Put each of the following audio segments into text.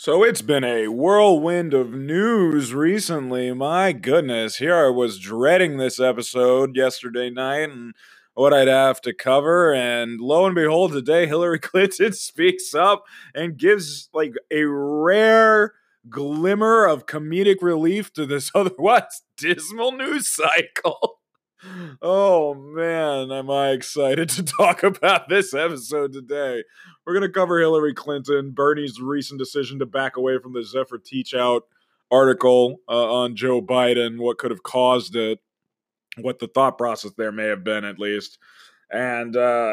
So it's been a whirlwind of news recently. My goodness, here I was dreading this episode yesterday night and what I'd have to cover. And lo and behold, today Hillary Clinton speaks up and gives like a rare glimmer of comedic relief to this otherwise dismal news cycle. Oh man, am I excited to talk about this episode today. We're going to cover Hillary Clinton, Bernie's recent decision to back away from the Zephyr Teachout article on Joe Biden, what could have caused it, what the thought process there may have been at least. And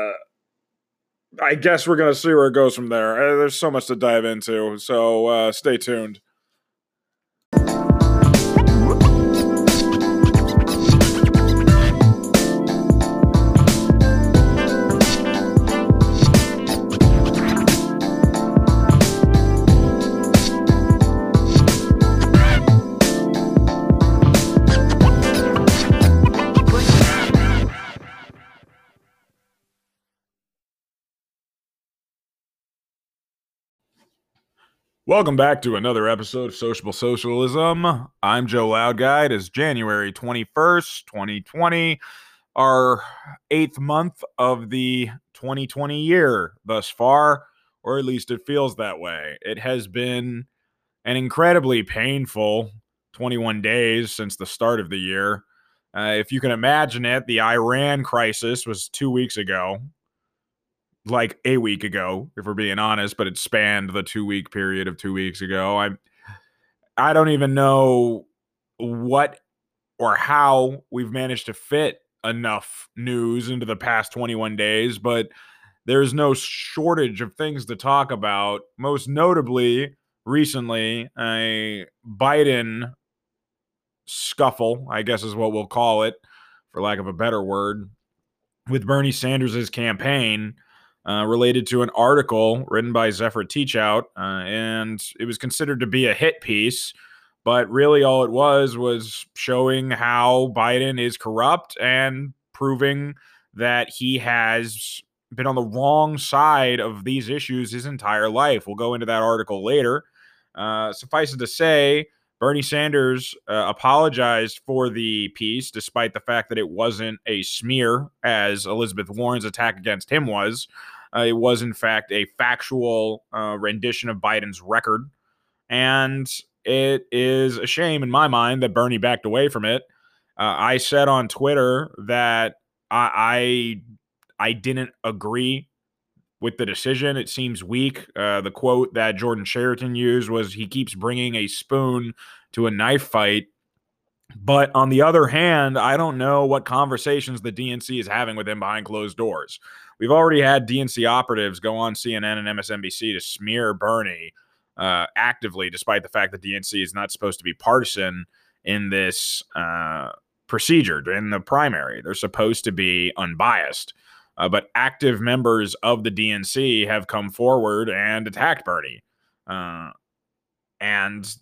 I guess we're going to see where it goes from there. There's so much to dive into, so stay tuned. Welcome back to another episode of Sociable Socialism. I'm Joe Loudguide. It's January 21st, 2020, our 8th month of the 2020 year thus far, or at least it feels that way. It has been an incredibly painful 21 days since the start of the year. If you can imagine it, the Iran crisis was 2 weeks ago. Like a week ago, if we're being honest, but it spanned the 2-week period of 2 weeks ago. I don't even know what or how we've managed to fit enough news into the past 21 days, but there's no shortage of things to talk about. Most notably, recently, a Biden scuffle, I guess is what we'll call it, for lack of a better word, with Bernie Sanders' campaign. Related to an article written by Zephyr Teachout, and it was considered to be a hit piece, but really all it was showing how Biden is corrupt and proving that he has been on the wrong side of these issues his entire life. We'll go into that article later. Suffice it to say, Bernie Sanders apologized for the piece, despite the fact that it wasn't a smear, as Elizabeth Warren's attack against him was. It was, in fact, a factual rendition of Biden's record. And it is a shame, in my mind, that Bernie backed away from it. I said on Twitter that I didn't agree with the decision. It seems weak. The quote that Jordan Sheraton used was, "He keeps bringing a spoon to a knife fight." But on the other hand, I don't know what conversations the DNC is having with him behind closed doors. We've already had DNC operatives go on CNN and MSNBC to smear Bernie actively, despite the fact that DNC is not supposed to be partisan in this procedure, in the primary. They're supposed to be unbiased. But active members of the DNC have come forward and attacked Bernie. And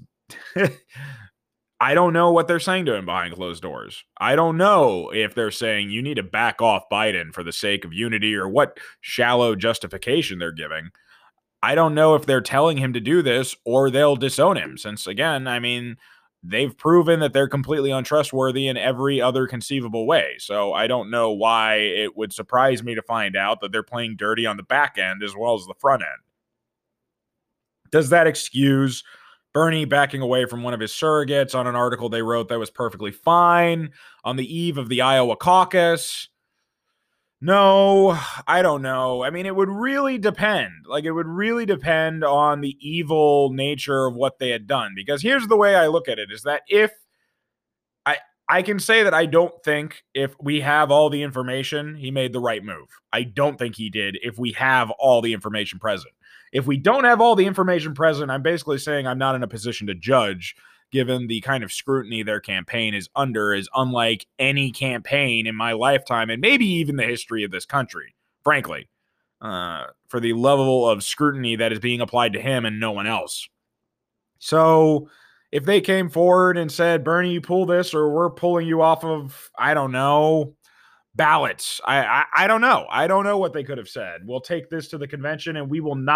I don't know what they're saying to him behind closed doors. I don't know if they're saying you need to back off Biden for the sake of unity, or what shallow justification they're giving. I don't know if they're telling him to do this or they'll disown him, since, again, I mean, they've proven that they're completely untrustworthy in every other conceivable way. So I don't know why it would surprise me to find out that they're playing dirty on the back end as well as the front end. Does that excuse Bernie backing away from one of his surrogates on an article they wrote that was perfectly fine on the eve of the Iowa caucus? No, I don't know. I mean, it would really depend. Like, it would really depend on the evil nature of what they had done. Because here's the way I look at it, is that if I can say that I don't think if we have all the information, he made the right move. I don't think he did if we have all the information present. If we don't have all the information present, I'm basically saying I'm not in a position to judge, given the kind of scrutiny their campaign is under is unlike any campaign in my lifetime, and maybe even the history of this country, frankly, for the level of scrutiny that is being applied to him and no one else. So if they came forward and said, Bernie, you pull this, or we're pulling you off of, I don't know, ballots. I don't know. I don't know what they could have said. We'll take this to the convention and we will not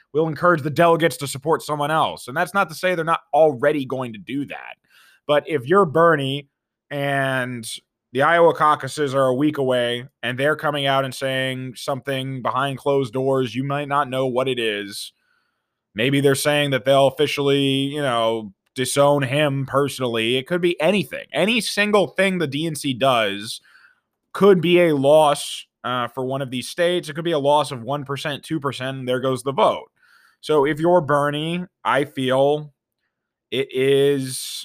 we'll encourage the delegates to support someone else. And that's not to say they're not already going to do that. But if you're Bernie and the Iowa caucuses are a week away and they're coming out and saying something behind closed doors, you might not know what it is. Maybe they're saying that they'll officially, disown him personally. It could be anything. Any single thing the DNC does could be a loss for one of these states. It could be a loss of 1%, 2%, and there goes the vote. So if you're Bernie, I feel it is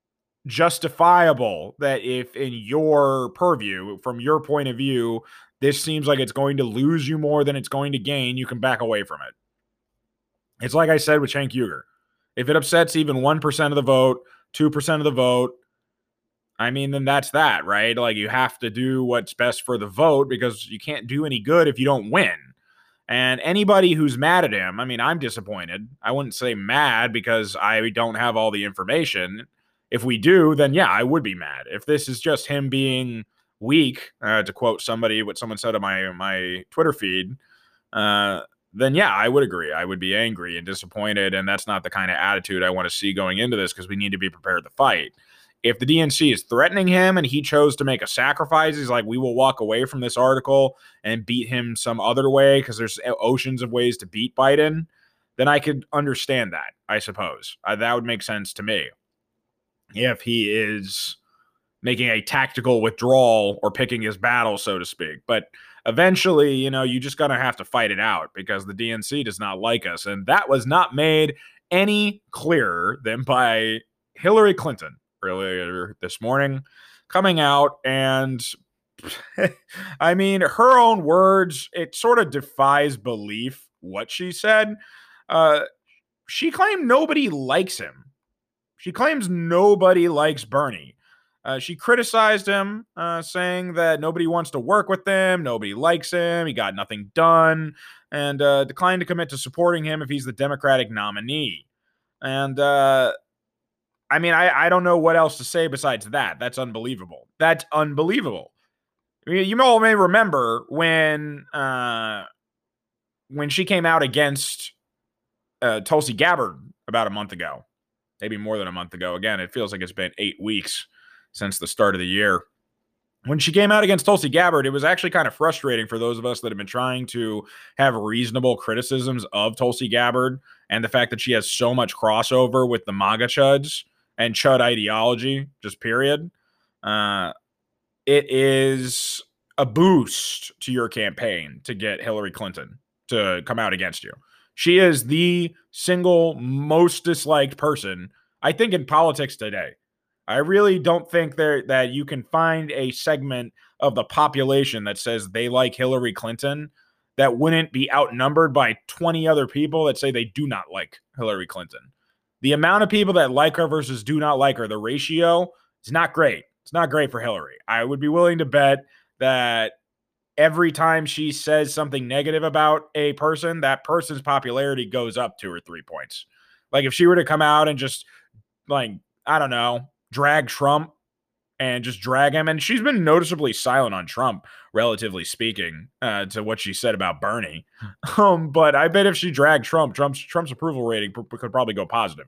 justifiable that if in your purview, from your point of view, this seems like it's going to lose you more than it's going to gain, you can back away from it. It's like I said with Cenk Uygur. If it upsets even 1% of the vote, 2% of the vote, I mean, then that's that, right? Like, you have to do what's best for the vote because you can't do any good if you don't win. And anybody who's mad at him, I mean, I'm disappointed. I wouldn't say mad because I don't have all the information. If we do, then yeah, I would be mad. If this is just him being weak, to quote somebody, what someone said on my Twitter feed, then yeah, I would agree. I would be angry and disappointed, and that's not the kind of attitude I want to see going into this because we need to be prepared to fight. If the DNC is threatening him and he chose to make a sacrifice, he's like, we will walk away from this article and beat him some other way because there's oceans of ways to beat Biden, then I could understand that, I suppose. That would make sense to me. If he is making a tactical withdrawal or picking his battle, so to speak. But eventually, you just going to have to fight it out because the DNC does not like us. And that was not made any clearer than by Hillary Clinton earlier this morning, coming out and I mean, her own words, it sort of defies belief what she said. She claimed nobody likes him. She claims nobody likes Bernie. She criticized him, saying that nobody wants to work with him, nobody likes him, he got nothing done, and declined to commit to supporting him if he's the Democratic nominee. And I mean, I don't know what else to say besides that. That's unbelievable. That's unbelievable. I mean, you all may remember when she came out against Tulsi Gabbard about a month ago, maybe more than a month ago. Again, it feels like it's been 8 weeks since the start of the year. When she came out against Tulsi Gabbard, it was actually kind of frustrating for those of us that have been trying to have reasonable criticisms of Tulsi Gabbard and the fact that she has so much crossover with the MAGA chuds and chud ideology, just period. It is a boost to your campaign to get Hillary Clinton to come out against you. She is the single most disliked person, I think, in politics today. I really don't think that you can find a segment of the population that says they like Hillary Clinton that wouldn't be outnumbered by 20 other people that say they do not like Hillary Clinton. The amount of people that like her versus do not like her, the ratio is not great. It's not great for Hillary. I would be willing to bet that every time she says something negative about a person, that person's popularity goes up 2 or 3 points. Like if she were to come out and just, like, I don't know, drag Trump and just drag him. And she's been noticeably silent on Trump, relatively speaking, to what she said about Bernie. But I bet if she dragged Trump's approval rating could probably go positive.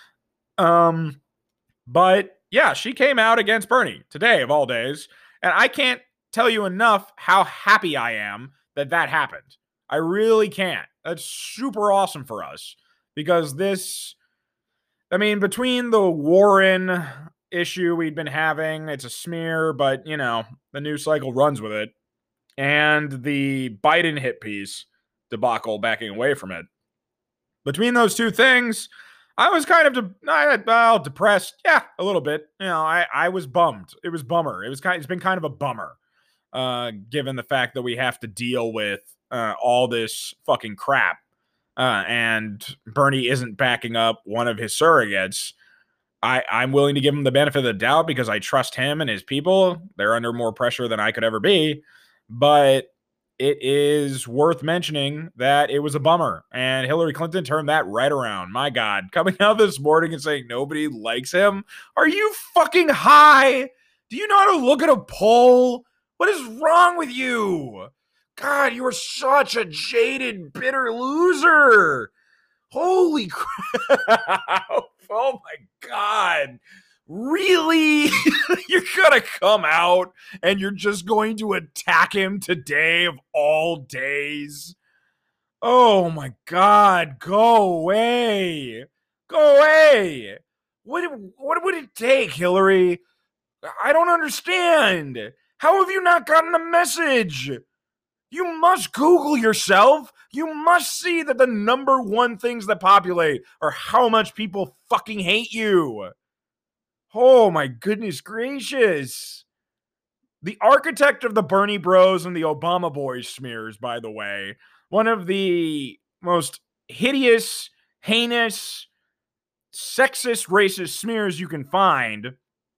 But yeah, she came out against Bernie today of all days. And I can't tell you enough how happy I am that happened. I really can't. That's super awesome for us because this, I mean, between the Warren issue we'd been having, it's a smear, but the news cycle runs with it, and the Biden hit piece debacle backing away from it. Between those two things, I was kind of depressed. Yeah, a little bit. I was bummed. It was bummer. It's been kind of a bummer, given the fact that we have to deal with all this fucking crap. And Bernie isn't backing up one of his surrogates. I'm willing to give him the benefit of the doubt because I trust him and his people. They're under more pressure than I could ever be. But it is worth mentioning that it was a bummer. And Hillary Clinton turned that right around. My God, coming out this morning and saying nobody likes him. Are you fucking high? Do you know how to look at a poll? What is wrong with you? God, you are such a jaded, bitter loser. Holy crap. Oh my God. Really? You're going to come out and you're just going to attack him today of all days? Oh my God. Go away. Go away. What would it take, Hillary? I don't understand. How have you not gotten the message? You must Google yourself. You must see that the number one things that populate are how much people fucking hate you. Oh my goodness gracious. The architect of the Bernie Bros and the Obama Boys smears, by the way, one of the most hideous, heinous, sexist, racist smears you can find,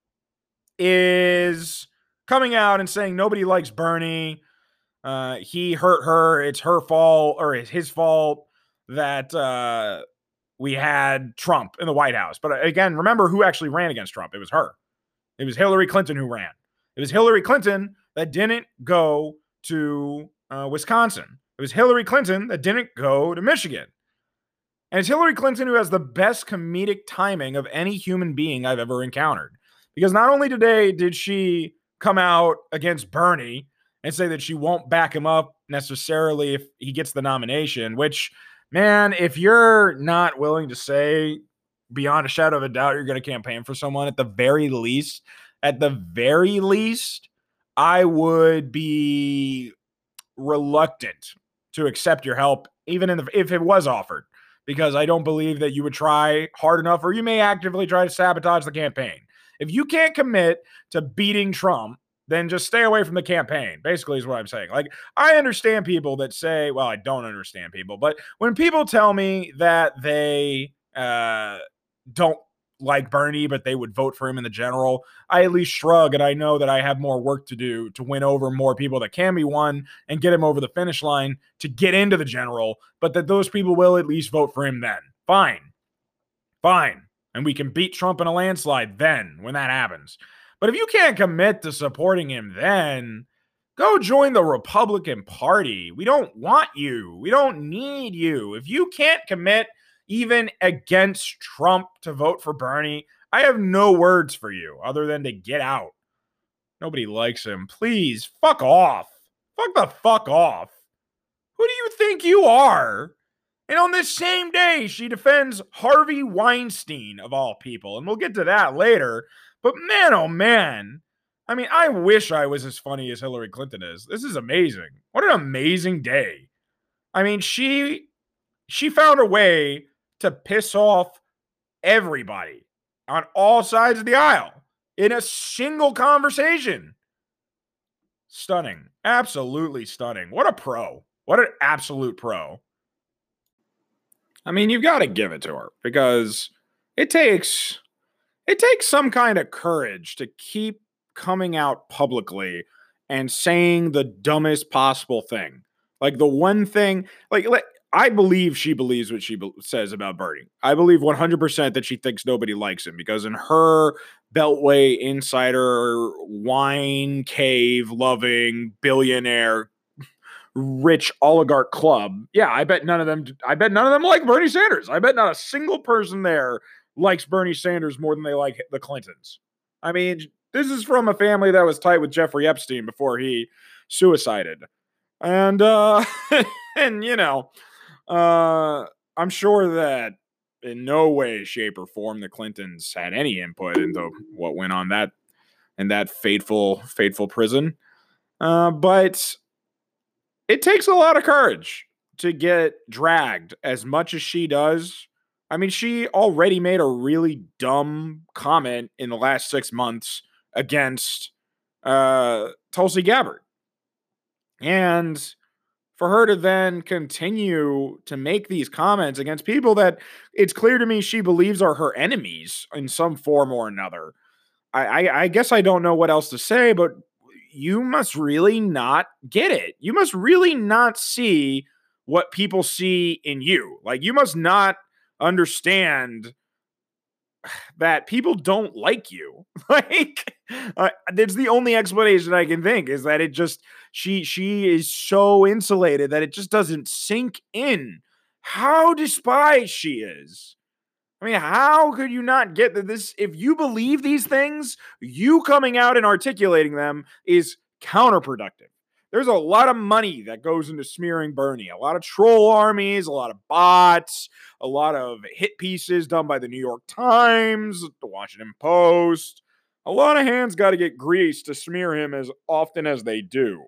is coming out and saying nobody likes Bernie. He hurt her. It's her fault, or it's his fault that we had Trump in the White House. But again, remember who actually ran against Trump. It was her. It was Hillary Clinton who ran. It was Hillary Clinton that didn't go to Wisconsin. It was Hillary Clinton that didn't go to Michigan. And it's Hillary Clinton who has the best comedic timing of any human being I've ever encountered. Because not only today did she come out against Bernie and say that she won't back him up necessarily if he gets the nomination, which, man, if you're not willing to say beyond a shadow of a doubt you're going to campaign for someone, at the very least, I would be reluctant to accept your help, even if it was offered, because I don't believe that you would try hard enough, or you may actively try to sabotage the campaign. If you can't commit to beating Trump, then just stay away from the campaign, basically is what I'm saying. Like, I understand people that say, well, I don't understand people, but when people tell me that they don't like Bernie, but they would vote for him in the general, I at least shrug, and I know that I have more work to do to win over more people that can be won and get him over the finish line to get into the general, but that those people will at least vote for him then. Fine. And we can beat Trump in a landslide then, when that happens. But if you can't commit to supporting him then, go join the Republican Party. We don't want you. We don't need you. If you can't commit even against Trump to vote for Bernie, I have no words for you other than to get out. Nobody likes him. Please, fuck off. Fuck the fuck off. Who do you think you are? And on this same day, she defends Harvey Weinstein, of all people. And we'll get to that later. But man, oh man. I mean, I wish I was as funny as Hillary Clinton is. This is amazing. What an amazing day. I mean, she found a way to piss off everybody on all sides of the aisle in a single conversation. Stunning. Absolutely stunning. What a pro. What an absolute pro. I mean, you've got to give it to her, because it takes some kind of courage to keep coming out publicly and saying the dumbest possible thing. Like, the one thing, like I believe she believes what she says about Bernie. I believe 100% that she thinks nobody likes him, because in her Beltway insider, wine cave loving, billionaire, rich oligarch club, yeah, I bet none of them like Bernie Sanders. I bet not a single person there likes Bernie Sanders more than they like the Clintons. I mean, this is from a family that was tight with Jeffrey Epstein before he suicided. And and you know, I'm sure that in no way, shape, or form the Clintons had any input into what went on in that fateful prison. But it takes a lot of courage to get dragged as much as she does. I mean, she already made a really dumb comment in the last 6 months against Tulsi Gabbard. And for her to then continue to make these comments against people that it's clear to me she believes are her enemies in some form or another, I guess I don't know what else to say, but you must really not get it. You must really not see what people see in you. Like, you must not understand that people don't like you. Like, that's the only explanation I can think, is that it just, she is so insulated that it just doesn't sink in how despised she is. I mean, how could you not get that this, if you believe these things, you coming out and articulating them is counterproductive. There's a lot of money that goes into smearing Bernie, a lot of troll armies, a lot of bots, a lot of hit pieces done by the New York Times, the Washington Post. A lot of hands got to get greased to smear him as often as they do.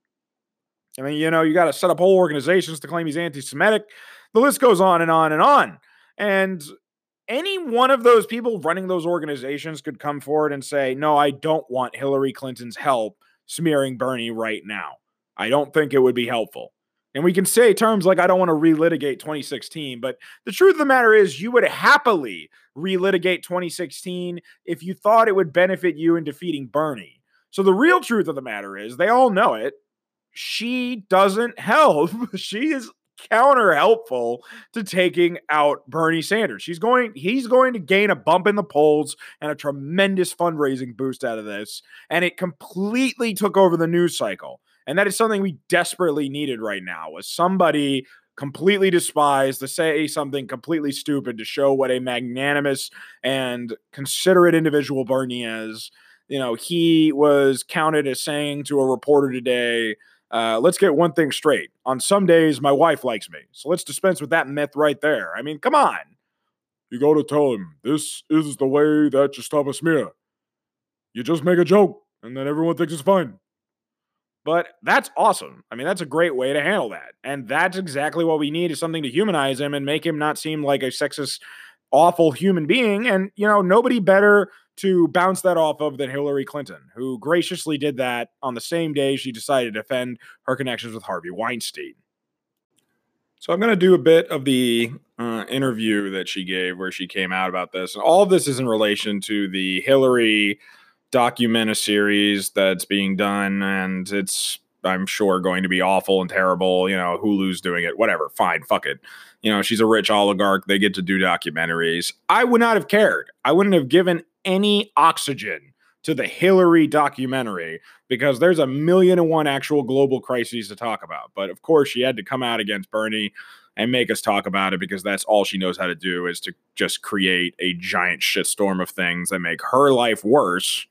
I mean, you got to set up whole organizations to claim he's anti-Semitic. The list goes on and on and on. And any one of those people running those organizations could come forward and say, no, I don't want Hillary Clinton's help smearing Bernie right now. I don't think it would be helpful. And we can say terms like, I don't want to relitigate 2016, but the truth of the matter is you would happily relitigate 2016 if you thought it would benefit you in defeating Bernie. So the real truth of the matter is, they all know it, she doesn't help. She is counter helpful to taking out Bernie Sanders. He's going to gain a bump in the polls and a tremendous fundraising boost out of this. And it completely took over the news cycle. And that is something we desperately needed right now, was somebody completely despised to say something completely stupid to show what a magnanimous and considerate individual Bernie is. He was counted as saying to a reporter today, let's get one thing straight. On some days, my wife likes me. So let's dispense with that myth right there. I mean, come on. You got to tell him, this is the way that you stop a smear. You just make a joke, and then everyone thinks it's fine. But that's awesome. I mean, that's a great way to handle that. And that's exactly what we need, is something to humanize him and make him not seem like a sexist, awful human being. And, nobody better to bounce that off of than Hillary Clinton, who graciously did that on the same day she decided to defend her connections with Harvey Weinstein. So I'm going to do a bit of the interview that she gave where she came out about this. And all of this is in relation to the Hillary documentary-series that's being done, and it's, I'm sure, going to be awful and terrible. Hulu's doing it, whatever, fine, fuck it. She's a rich oligarch, they get to do documentaries. I would not have cared. I wouldn't have given any oxygen to the Hillary documentary, because there's 1,000,001 actual global crises to talk about. But of course, she had to come out against Bernie and make us talk about it, because that's all she knows how to do, is to just create a giant shitstorm of things that make her life worse.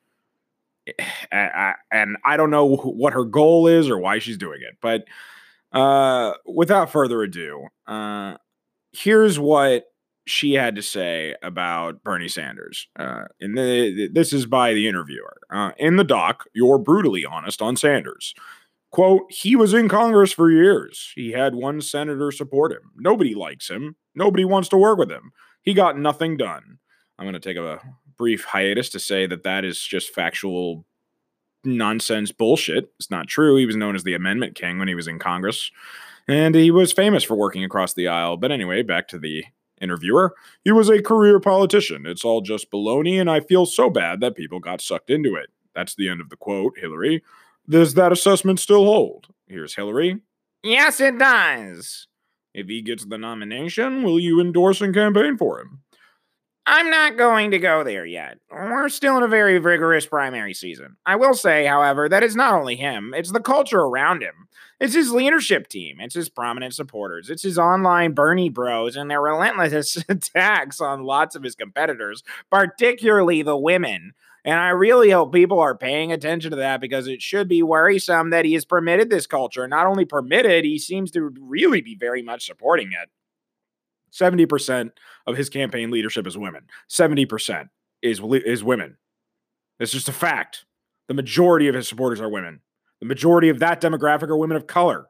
And I don't know what her goal is or why she's doing it. But without further ado, here's what she had to say about Bernie Sanders. This is by the interviewer. In the doc, you're brutally honest on Sanders. Quote, he was in Congress for years. He had one senator support him. Nobody likes him. Nobody wants to work with him. He got nothing done. I'm going to take a brief hiatus to say that is just factual nonsense bullshit. It's not true. He was known as the Amendment King when he was in Congress, and he was famous for working across the aisle. But anyway, back to the interviewer. He was a career politician. It's all just baloney, and I feel so bad that people got sucked into it. That's the end of the quote, Hillary. Does that assessment still hold? Here's Hillary. Yes, it does. If he gets the nomination, will you endorse and campaign for him? I'm not going to go there yet. We're still in a very vigorous primary season. I will say, however, that it's not only him, it's the culture around him. It's his leadership team. It's his prominent supporters. It's his online Bernie bros and their relentless attacks on lots of his competitors, particularly the women. And I really hope people are paying attention to that, because it should be worrisome that he has permitted this culture. Not only permitted, he seems to really be very much supporting it. 70% of his campaign leadership is women. 70% is women. It's just a fact. The majority of his supporters are women. The majority of that demographic are women of color.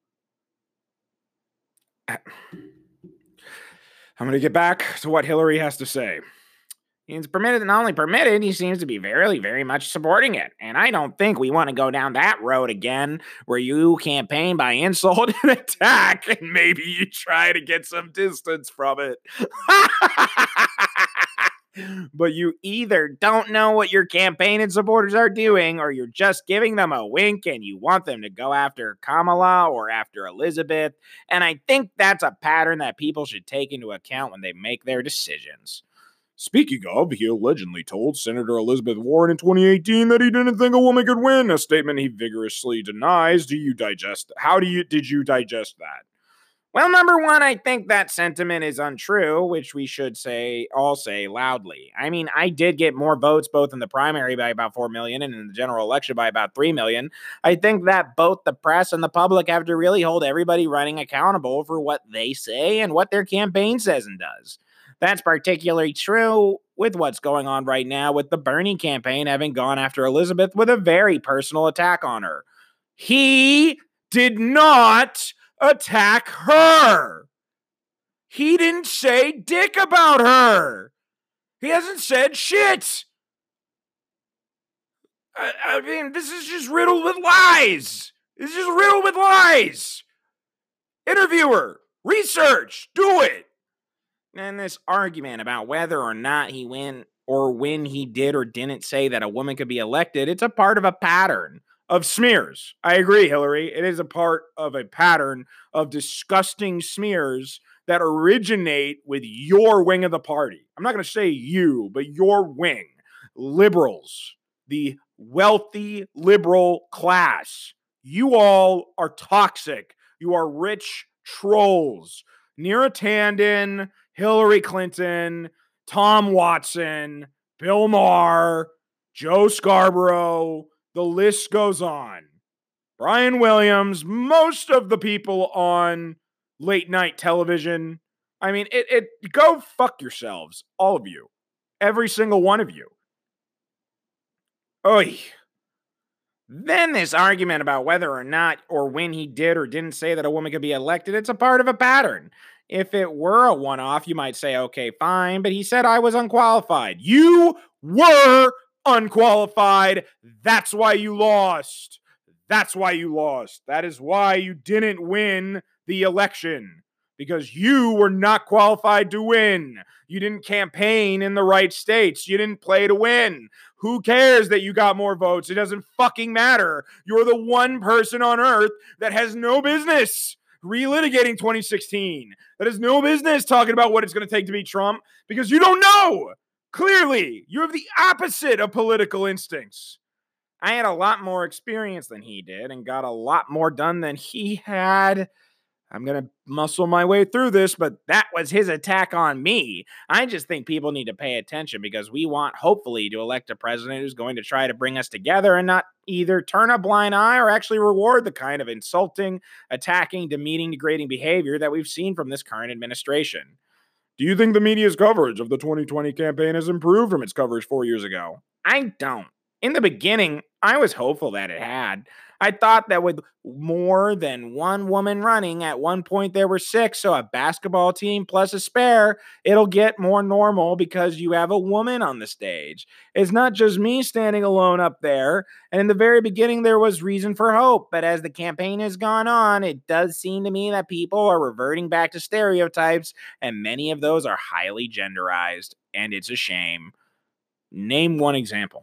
I'm going to get back to what Hillary has to say. He's permitted, not only permitted, he seems to be very, very much supporting it. And I don't think we want to go down that road again, where you campaign by insult and attack, and maybe you try to get some distance from it. But you either don't know what your campaign and supporters are doing, or you're just giving them a wink and you want them to go after Kamala or after Elizabeth. And I think that's a pattern that people should take into account when they make their decisions. Speaking of, he allegedly told Senator Elizabeth Warren in 2018 that he didn't think a woman could win, a statement he vigorously denies. Did you digest that? Well, number one, I think that sentiment is untrue, which we should all say loudly. I mean, I did get more votes both in the primary by about 4 million and in the general election by about 3 million. I think that both the press and the public have to really hold everybody running accountable for what they say and what their campaign says and does. That's particularly true with what's going on right now with the Bernie campaign having gone after Elizabeth with a very personal attack on her. He did not attack her. He didn't say dick about her. He hasn't said shit. I mean, this is just riddled with lies. This is just riddled with lies. Interviewer, research, do it. And this argument about whether or not he went or when he did or didn't say that a woman could be elected, it's a part of a pattern of smears. I agree, Hillary. It is a part of a pattern of disgusting smears that originate with your wing of the party. I'm not going to say you, but your wing. Liberals, the wealthy liberal class. You all are toxic. You are rich trolls. Neera Tanden, Hillary Clinton, Tom Watson, Bill Maher, Joe Scarborough, the list goes on. Brian Williams, most of the people on late night television. I mean, go fuck yourselves, all of you. Every single one of you. Oy. Then this argument about whether or not or when he did or didn't say that a woman could be elected, it's a part of a pattern. If it were a one-off, you might say, okay, fine, but he said I was unqualified. You were unqualified. That's why you lost. That's why you lost. That is why you didn't win the election, because you were not qualified to win. You didn't campaign in the right states. You didn't play to win. Who cares that you got more votes? It doesn't fucking matter. You're the one person on earth that has no business relitigating 2016. That has no business talking about what it's going to take to beat Trump, because you don't know. Clearly, you have the opposite of political instincts. I had a lot more experience than he did and got a lot more done than he had. I'm going to muscle my way through this, but that was his attack on me. I just think people need to pay attention, because we want, hopefully, to elect a president who's going to try to bring us together and not either turn a blind eye or actually reward the kind of insulting, attacking, demeaning, degrading behavior that we've seen from this current administration. Do you think the media's coverage of the 2020 campaign has improved from its coverage 4 years ago? I don't. In the beginning, I was hopeful that it had. I thought that with more than one woman running, at one point there were 6, so a basketball team plus a spare, it'll get more normal because you have a woman on the stage. It's not just me standing alone up there. And in the very beginning, there was reason for hope. But as the campaign has gone on, it does seem to me that people are reverting back to stereotypes, and many of those are highly genderized, and it's a shame. Name one example.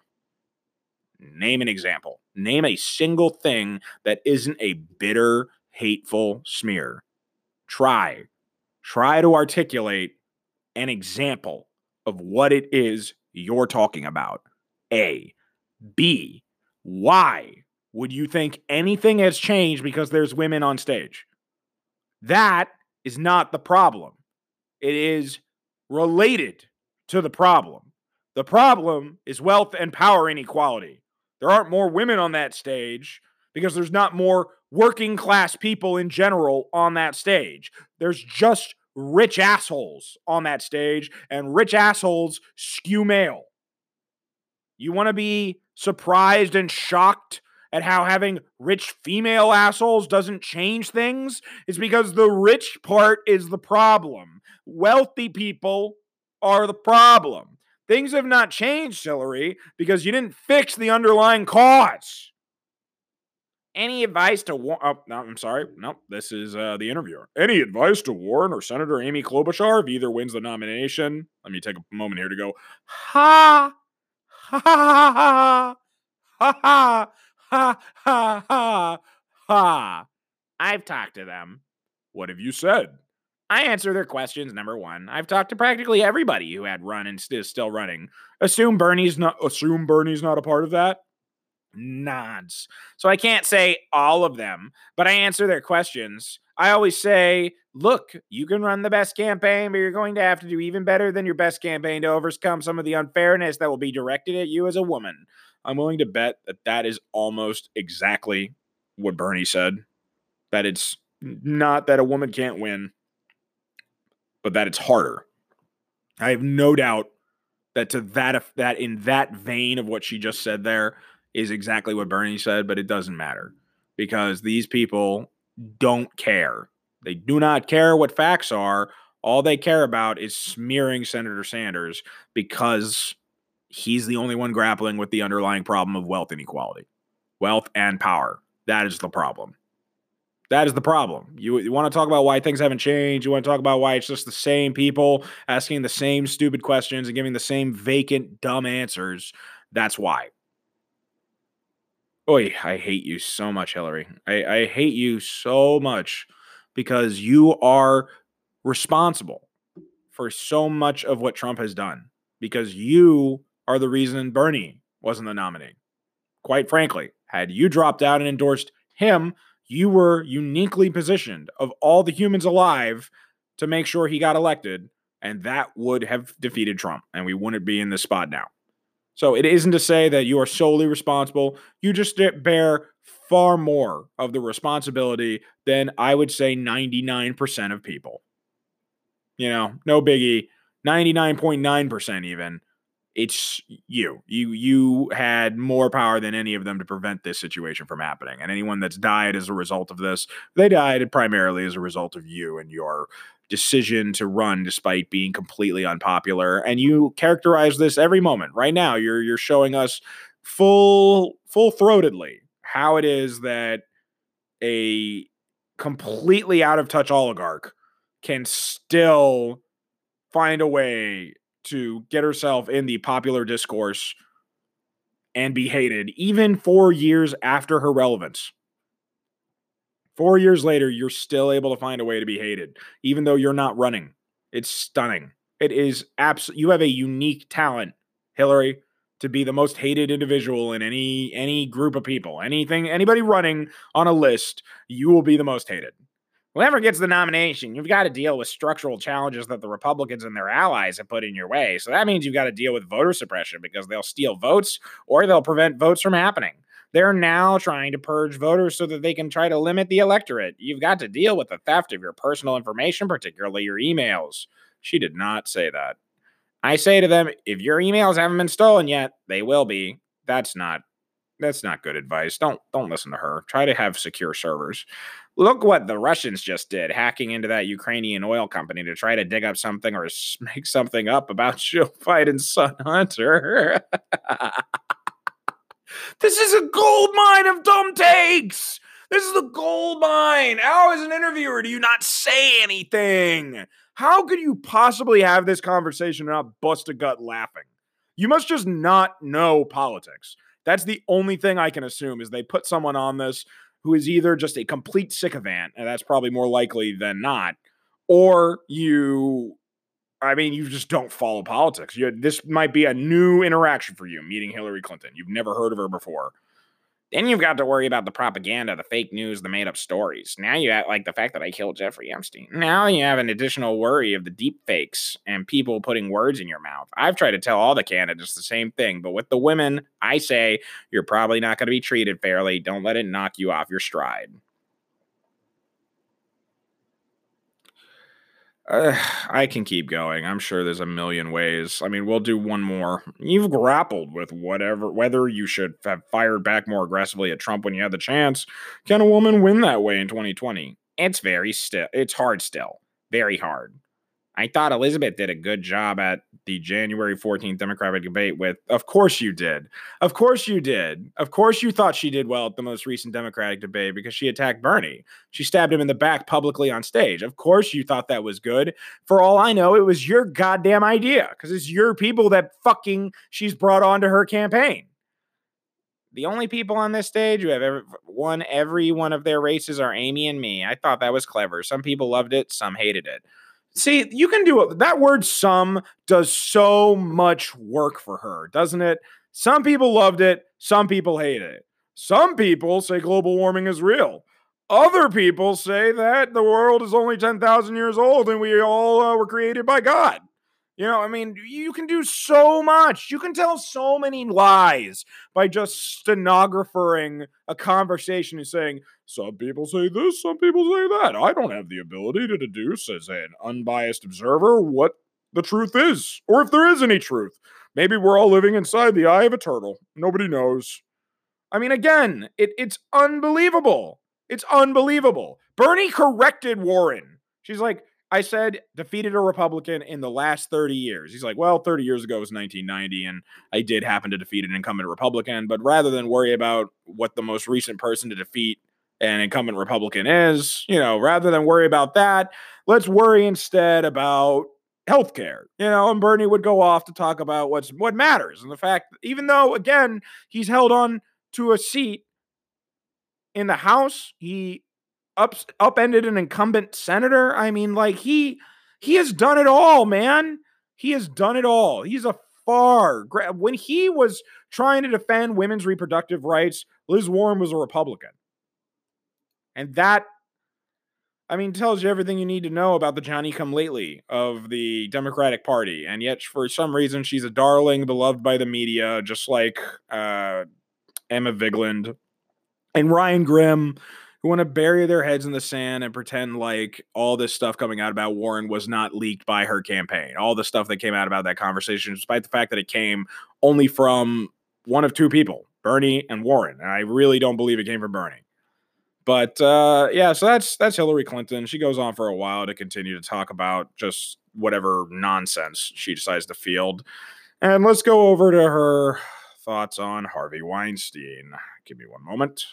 Name an example. Name a single thing that isn't a bitter, hateful smear. Try to articulate an example of what it is you're talking about. A. B. Why would you think anything has changed because there's women on stage? That is not the problem. It is related to the problem. The problem is wealth and power inequality. There aren't more women on that stage because there's not more working class people in general on that stage. There's just rich assholes on that stage, and rich assholes skew male. You want to be surprised and shocked at how having rich female assholes doesn't change things? It's because the rich part is the problem. Wealthy people are the problem. Things have not changed, Hillary, because you didn't fix the underlying cause. Any advice to Warren? Oh, no, I'm sorry. No, this is the interviewer. Any advice to Warren or Senator Amy Klobuchar if either wins the nomination? Let me take a moment here to go, ha, ha, ha, ha, ha, ha, ha, ha, ha. I've talked to them. What have you said? I answer their questions, number one. I've talked to practically everybody who had run and is still running. Assume Bernie's not a part of that? Nods. So I can't say all of them, but I answer their questions. I always say, look, you can run the best campaign, but you're going to have to do even better than your best campaign to overcome some of the unfairness that will be directed at you as a woman. I'm willing to bet that that is almost exactly what Bernie said. That it's not that a woman can't win, but that it's harder. I have no doubt that that in that vein of what she just said there is exactly what Bernie said, but it doesn't matter because these people don't care. They do not care what facts are. All they care about is smearing Senator Sanders because he's the only one grappling with the underlying problem of wealth inequality, wealth and power. That is the problem. That is the problem. You want to talk about why things haven't changed. You want to talk about why it's just the same people asking the same stupid questions and giving the same vacant, dumb answers. That's why. Oy, I hate you so much, Hillary. I hate you so much because you are responsible for so much of what Trump has done because you are the reason Bernie wasn't the nominee. Quite frankly, had you dropped out and endorsed him, you were uniquely positioned of all the humans alive to make sure he got elected, and that would have defeated Trump, and we wouldn't be in this spot now. So it isn't to say that you are solely responsible. You just bear far more of the responsibility than I would say 99% of people. You know, no biggie, 99.9% even. It's you. You had more power than any of them to prevent this situation from happening. And anyone that's died as a result of this, they died primarily as a result of you and your decision to run despite being completely unpopular. And you characterize this every moment. Right now, you're showing us full-throatedly how it is that a completely out of touch oligarch can still find a way to get herself in the popular discourse and be hated, even 4 years after her relevance. 4 years later, you're still able to find a way to be hated, even though you're not running. It's stunning. It is absolutely. You have a unique talent, Hillary, to be the most hated individual in any group of people. Anybody running on a list, you will be the most hated. Whoever gets the nomination, you've got to deal with structural challenges that the Republicans and their allies have put in your way. So that means you've got to deal with voter suppression because they'll steal votes or they'll prevent votes from happening. They're now trying to purge voters so that they can try to limit the electorate. You've got to deal with the theft of your personal information, particularly your emails. She did not say that. I say to them, if your emails haven't been stolen yet, they will be. That's not good advice. Don't listen to her. Try to have secure servers. Look what the Russians just did, hacking into that Ukrainian oil company to try to dig up something or make something up about Joe Biden's son Hunter. This is a gold mine of dumb takes. This is the gold mine. How, as an interviewer, do you not say anything? How could you possibly have this conversation and not bust a gut laughing? You must just not know politics. That's the only thing I can assume is they put someone on this who is either just a complete sycophant, and that's probably more likely than not, or you just don't follow politics. This might be a new interaction for you, meeting Hillary Clinton. You've never heard of her before. Then you've got to worry about the propaganda, the fake news, the made-up stories. Now you have, like, the fact that I killed Jeffrey Epstein. Now you have an additional worry of the deep fakes and people putting words in your mouth. I've tried to tell all the candidates the same thing, but with the women, I say, you're probably not going to be treated fairly. Don't let it knock you off your stride. I can keep going. I'm sure there's a million ways. I mean, we'll do one more. You've grappled with whether you should have fired back more aggressively at Trump when you had the chance. Can a woman win that way in 2020? It's hard still. Very hard. I thought Elizabeth did a good job at the January 14th Democratic debate with, of course you did. Of course you did. Of course you thought she did well at the most recent Democratic debate because she attacked Bernie. She stabbed him in the back publicly on stage. Of course you thought that was good. For all I know, it was your goddamn idea because it's your people that fucking she's brought onto her campaign. The only people on this stage who have ever won every one of their races are Amy and me. I thought that was clever. Some people loved it. Some hated it. See, you can do it. That word some does so much work for her, doesn't it? Some people loved it. Some people hated it. Some people say global warming is real. Other people say that the world is only 10,000 years old and we all were created by God. You know, I mean, you can do so much. You can tell so many lies by just stenographering a conversation and saying, some people say this, some people say that. I don't have the ability to deduce as an unbiased observer what the truth is, or if there is any truth. Maybe we're all living inside the eye of a turtle. Nobody knows. I mean, again, it's unbelievable. It's unbelievable. Bernie corrected Warren. She's like, I said defeated a Republican in the last 30 years. He's like, well, 30 years ago was 1990, and I did happen to defeat an incumbent Republican. But rather than worry about what the most recent person to defeat an incumbent Republican is, you know, rather than worry about that, let's worry instead about healthcare. You know, and Bernie would go off to talk about what matters. And the fact, even though, again, he's held on to a seat in the House, he upended an incumbent senator. I mean, like he has done it all, man. He has done it all. He's a when he was trying to defend women's reproductive rights, Liz Warren was a Republican. And that, I mean, tells you everything you need to know about the Johnny-come-lately of the Democratic Party. And yet, for some reason, she's a darling, beloved by the media, just like Emma Vigeland and Ryan Grimm, who want to bury their heads in the sand and pretend like all this stuff coming out about Warren was not leaked by her campaign. All the stuff that came out about that conversation, despite the fact that it came only from one of two people, Bernie and Warren. And I really don't believe it came from Bernie. But yeah, so that's Hillary Clinton. She goes on for a while to continue to talk about just whatever nonsense she decides to field. And let's go over to her thoughts on Harvey Weinstein. Give me one moment.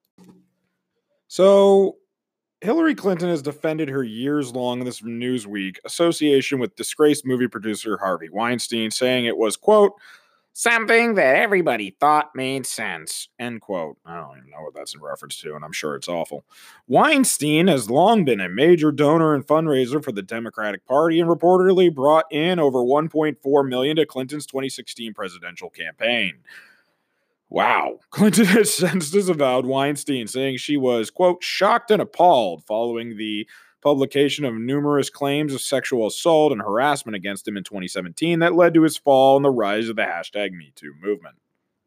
So, Hillary Clinton has defended her years-long, this from Newsweek, association with disgraced movie producer Harvey Weinstein, saying it was, quote, something that everybody thought made sense, end quote. I don't even know what that's in reference to, and I'm sure it's awful. Weinstein has long been a major donor and fundraiser for the Democratic Party and reportedly brought in over $1.4 million to Clinton's 2016 presidential campaign. Wow. Clinton has since disavowed Weinstein, saying she was, quote, shocked and appalled following the publication of numerous claims of sexual assault and harassment against him in 2017 that led to his fall and the rise of the hashtag MeToo movement.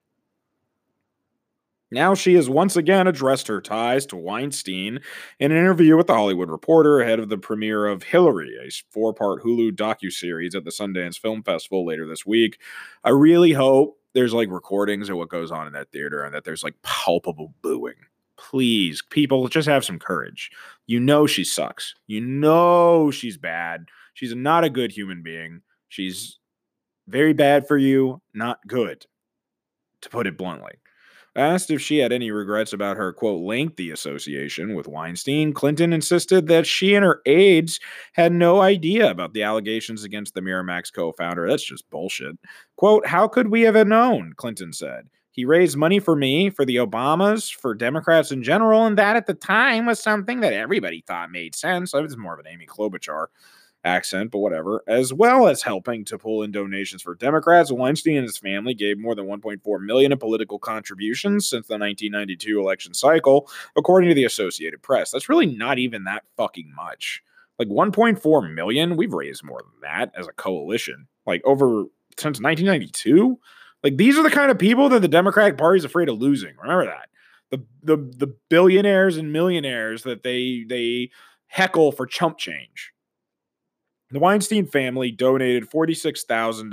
Now she has once again addressed her ties to Weinstein in an interview with The Hollywood Reporter ahead of the premiere of Hillary, a 4-part Hulu docuseries at the Sundance Film Festival later this week. I really hope there's like recordings of what goes on in that theater and that there's like palpable booing. Please, people, just have some courage. You know she sucks. You know she's bad. She's not a good human being. She's very bad for you, not good, to put it bluntly. Asked if she had any regrets about her, quote, lengthy association with Weinstein, Clinton insisted that she and her aides had no idea about the allegations against the Miramax co-founder. That's just bullshit. Quote, how could we have known, Clinton said. He raised money for me, for the Obamas, for Democrats in general, and that at the time was something that everybody thought made sense. It was more of an Amy Klobuchar accent, but whatever. As well as helping to pull in donations for Democrats, Weinstein and his family gave more than $1.4 million in political contributions since the 1992 election cycle, according to the Associated Press. That's really not even that fucking much. Like $1.4 million, we've raised more than that as a coalition. Like over since 1992. Like these are the kind of people that the Democratic Party is afraid of losing. Remember that. The billionaires and millionaires that they heckle for chump change. The Weinstein family donated $46,000,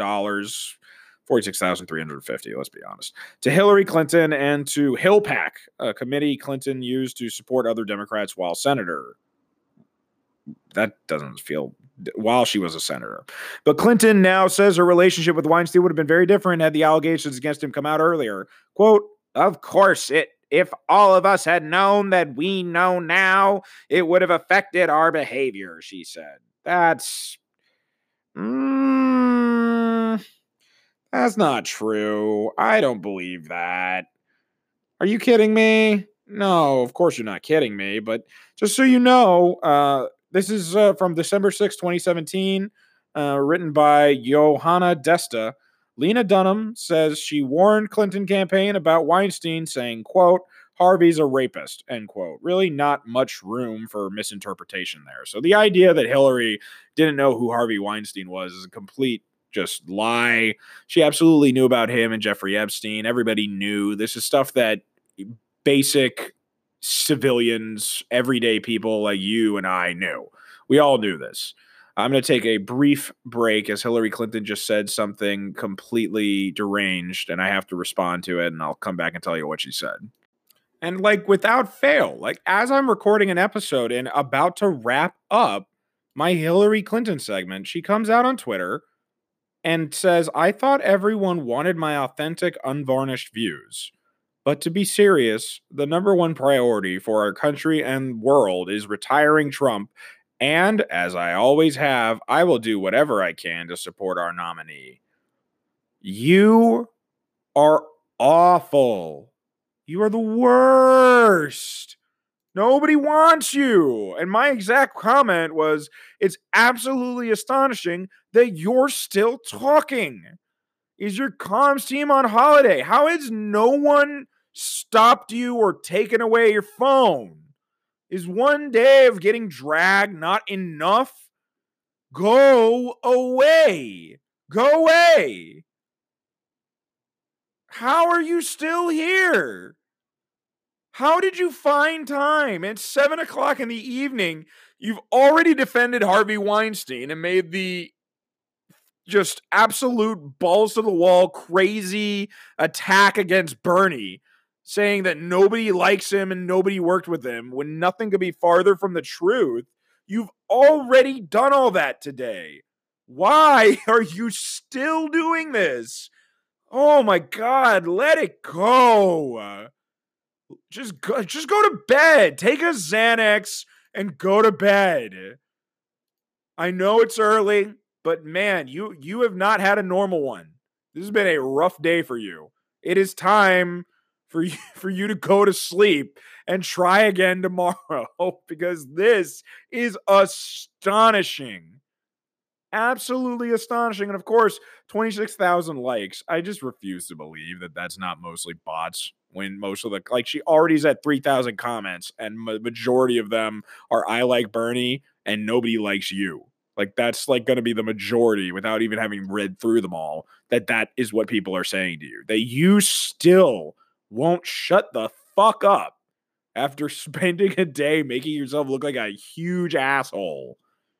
$46,350, let's be honest, to Hillary Clinton and to HillPAC, a committee Clinton used to support other Democrats while senator. That doesn't feel while she was a senator. But Clinton now says her relationship with Weinstein would have been very different had the allegations against him come out earlier. Quote, of course if all of us had known that we know now, it would have affected our behavior, she said. That's not true. I don't believe that. Are you kidding me? No, of course you're not kidding me. But just so you know, this is from December 6, 2017, written by Johanna Desta. Lena Dunham says she warned Clinton campaign about Weinstein, saying, quote, Harvey's a rapist, end quote. Really not much room for misinterpretation there. So the idea that Hillary didn't know who Harvey Weinstein was is a complete just lie. She absolutely knew about him and Jeffrey Epstein. Everybody knew. This is stuff that basic civilians, everyday people like you and I knew. We all knew this. I'm going to take a brief break as Hillary Clinton just said something completely deranged, and I have to respond to it, and I'll come back and tell you what she said. And like without fail, like as I'm recording an episode and about to wrap up my Hillary Clinton segment, she comes out on Twitter and says, I thought everyone wanted my authentic, unvarnished views. But to be serious, the number one priority for our country and world is retiring Trump. And as I always have, I will do whatever I can to support our nominee. You are awful. You are the worst. Nobody wants you. And my exact comment was, it's absolutely astonishing that you're still talking. Is your comms team on holiday? How has no one stopped you or taken away your phone? Is one day of getting dragged not enough? Go away. Go away. How are you still here? How did you find time? It's 7 o'clock in the evening. You've already defended Harvey Weinstein and made the just absolute balls to the wall, crazy attack against Bernie, saying that nobody likes him and nobody worked with him when nothing could be farther from the truth. You've already done all that today. Why are you still doing this? Oh my God, let it go. Just go to bed. Take a Xanax and go to bed. I know it's early, but man, you have not had a normal one. This has been a rough day for you. It is time for you to go to sleep and try again tomorrow because this is astonishing. Absolutely astonishing. And of course, 26,000 likes. I just refuse to believe that that's not mostly bots when most of the, like, she already's at 3,000 comments and majority of them are I like Bernie and nobody likes you. Like that's like going to be the majority without even having read through them all, that is what people are saying to you. That you still won't shut the fuck up after spending a day making yourself look like a huge asshole.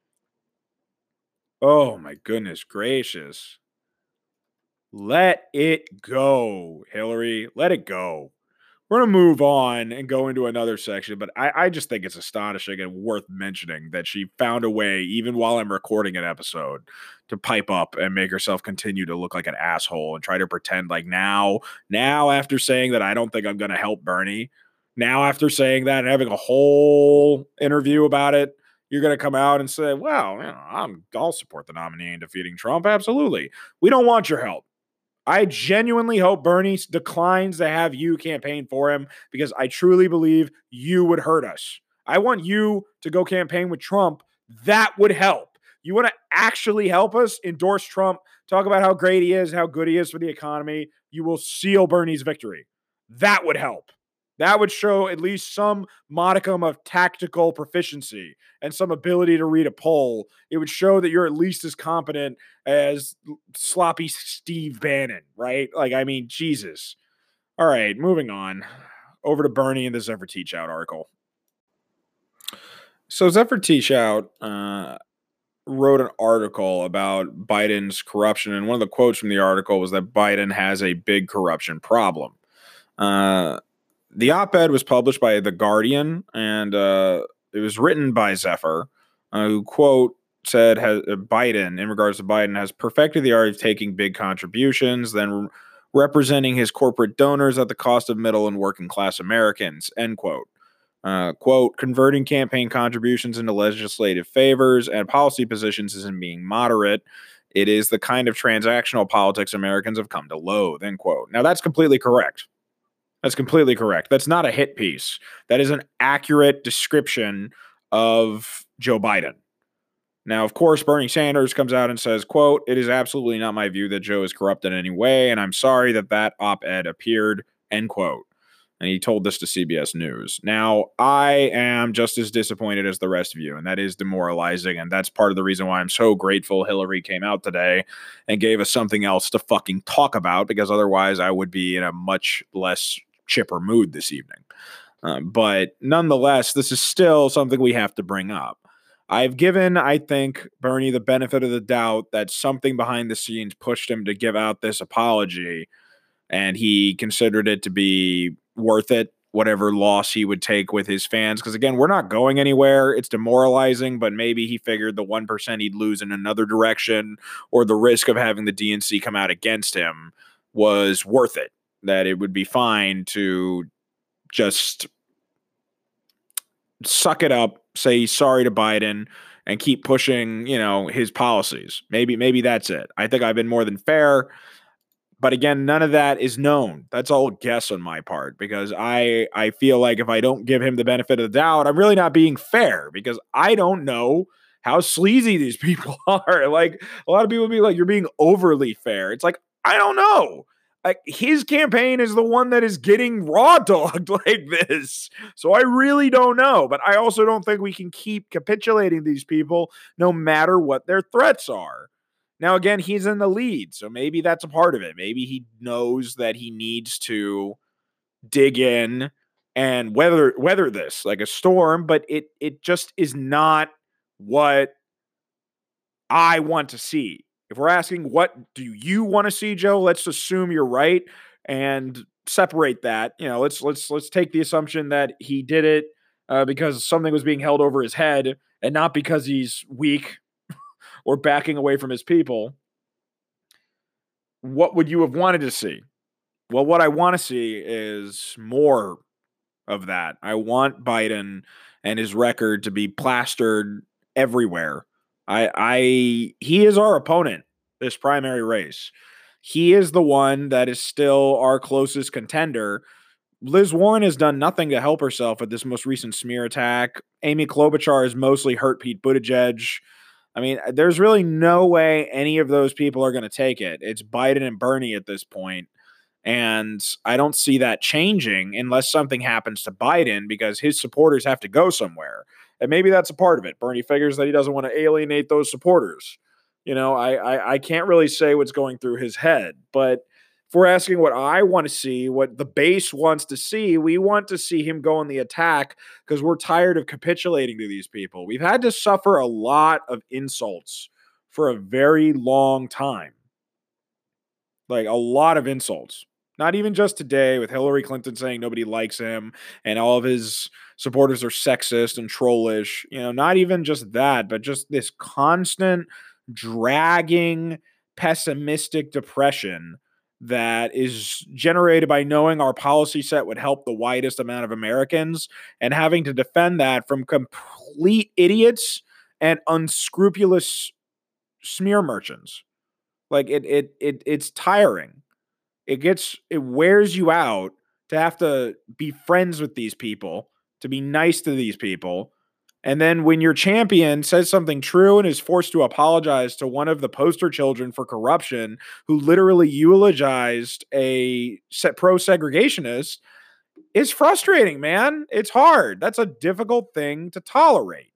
Oh my goodness gracious. Let it go, Hillary. Let it go. We're going to move on and go into another section, but I just think it's astonishing and worth mentioning that she found a way, even while I'm recording an episode, to pipe up and make herself continue to look like an asshole and try to pretend like now after saying that I don't think I'm going to help Bernie, now after saying that and having a whole interview about it, you're going to come out and say, well, I'll support the nominee in defeating Trump. Absolutely. We don't want your help. I genuinely hope Bernie declines to have you campaign for him because I truly believe you would hurt us. I want you to go campaign with Trump. That would help. You want to actually help us endorse Trump, talk about how great he is, how good he is for the economy. You will seal Bernie's victory. That would help. That would show at least some modicum of tactical proficiency and some ability to read a poll. It would show that you're at least as competent as sloppy Steve Bannon, right? Like, I mean, Jesus. All right, moving on. Over to Bernie and the Zephyr Teachout article. So Zephyr Teachout wrote an article about Biden's corruption, and one of the quotes from the article was that Biden has a big corruption problem. The op-ed was published by The Guardian, and it was written by Zephyr, who, quote, said Biden, in regards to Biden, has perfected the art of taking big contributions, then representing his corporate donors at the cost of middle and working class Americans, end quote. Quote, converting campaign contributions into legislative favors and policy positions isn't being moderate. It is the kind of transactional politics Americans have come to loathe, end quote. Now, that's completely correct. That's completely correct. That's not a hit piece. That is an accurate description of Joe Biden. Now, of course, Bernie Sanders comes out and says, quote, it is absolutely not my view that Joe is corrupt in any way, and I'm sorry that op-ed appeared, end quote. And he told this to CBS News. Now, I am just as disappointed as the rest of you, and that is demoralizing. And that's part of the reason why I'm so grateful Hillary came out today and gave us something else to fucking talk about, because otherwise I would be in a much less chipper mood this evening. But nonetheless, this is still something we have to bring up. I've given, I think, Bernie the benefit of the doubt that something behind the scenes pushed him to give out this apology, and he considered it to be worth it, whatever loss he would take with his fans. Because again, we're not going anywhere. It's demoralizing, but maybe he figured the 1% he'd lose in another direction, or the risk of having the DNC come out against him, was worth it. That it would be fine to just suck it up, say sorry to Biden, and keep pushing, his policies. Maybe that's it. I think I've been more than fair. But again, none of that is known. That's all guess on my part, because I feel like if I don't give him the benefit of the doubt, I'm really not being fair, because I don't know how sleazy these people are. Like, a lot of people be like, you're being overly fair. It's like, I don't know. Like, his campaign is the one that is getting raw dogged like this. So I really don't know. But I also don't think we can keep capitulating these people no matter what their threats are. Now, again, he's in the lead, so maybe that's a part of it. Maybe he knows that he needs to dig in and weather this like a storm, but it just is not what I want to see. If we're asking what do you want to see, Joe, let's assume you're right and separate that. Let's take the assumption that he did it because something was being held over his head and not because he's weak or backing away from his people. What would you have wanted to see? Well, what I want to see is more of that. I want Biden and his record to be plastered everywhere. He is our opponent this primary race. He is the one that is still our closest contender. Liz Warren has done nothing to help herself with this most recent smear attack. Amy Klobuchar has mostly hurt Pete Buttigieg. I mean, there's really no way any of those people are going to take it. It's Biden and Bernie at this point. And I don't see that changing unless something happens to Biden, because his supporters have to go somewhere. And maybe that's a part of it. Bernie figures that he doesn't want to alienate those supporters. I can't really say what's going through his head, but if we're asking what I want to see, what the base wants to see, we want to see him go on the attack, because we're tired of capitulating to these people. We've had to suffer a lot of insults for a very long time. Like, a lot of insults. Not even just today with Hillary Clinton saying nobody likes him and all of his supporters are sexist and trollish. Not even just that, but just this constant dragging pessimistic depression that is generated by knowing our policy set would help the widest amount of Americans and having to defend that from complete idiots and unscrupulous smear merchants. Like, it's tiring. It wears you out to have to be friends with these people, to be nice to these people. And then when your champion says something true and is forced to apologize to one of the poster children for corruption, who literally eulogized a pro-segregationist, it's frustrating, man. It's hard. That's a difficult thing to tolerate.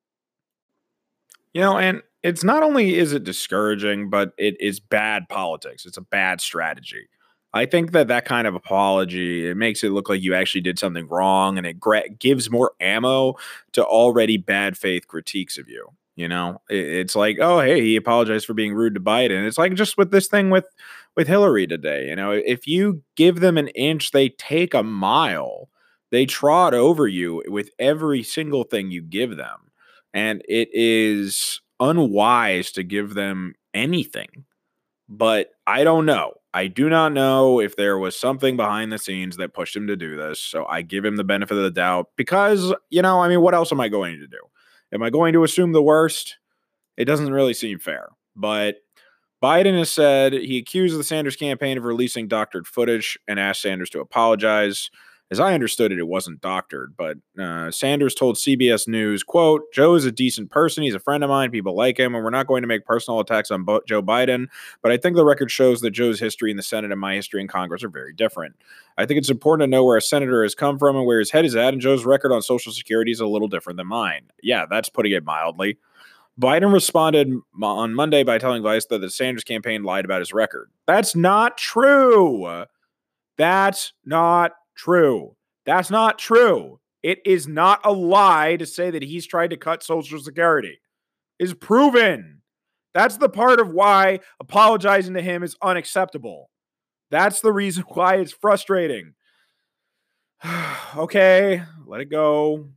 And it's not only is it discouraging, but it is bad politics. It's a bad strategy. I think that kind of apology, it makes it look like you actually did something wrong, and it gives more ammo to already bad faith critiques of you. It's like, oh, hey, he apologized for being rude to Biden. It's like just with this thing with Hillary today. If you give them an inch, they take a mile. They trot over you with every single thing you give them. And it is unwise to give them anything. But I don't know. I do not know if there was something behind the scenes that pushed him to do this. So I give him the benefit of the doubt because, what else am I going to do? Am I going to assume the worst? It doesn't really seem fair. But Biden has said he accused the Sanders campaign of releasing doctored footage and asked Sanders to apologize. As I understood it, it wasn't doctored, but Sanders told CBS News, quote, Joe is a decent person. He's a friend of mine. People like him, and we're not going to make personal attacks on Joe Biden. But I think the record shows that Joe's history in the Senate and my history in Congress are very different. I think it's important to know where a senator has come from and where his head is at, and Joe's record on Social Security is a little different than mine. Yeah, that's putting it mildly. Biden responded on Monday by telling Vice that the Sanders campaign lied about his record. That's not true. That's not true. That's not true. It is not a lie to say that he's tried to cut Social Security. It's proven. That's the part of why apologizing to him is unacceptable. That's the reason why it's frustrating. Okay, let it go.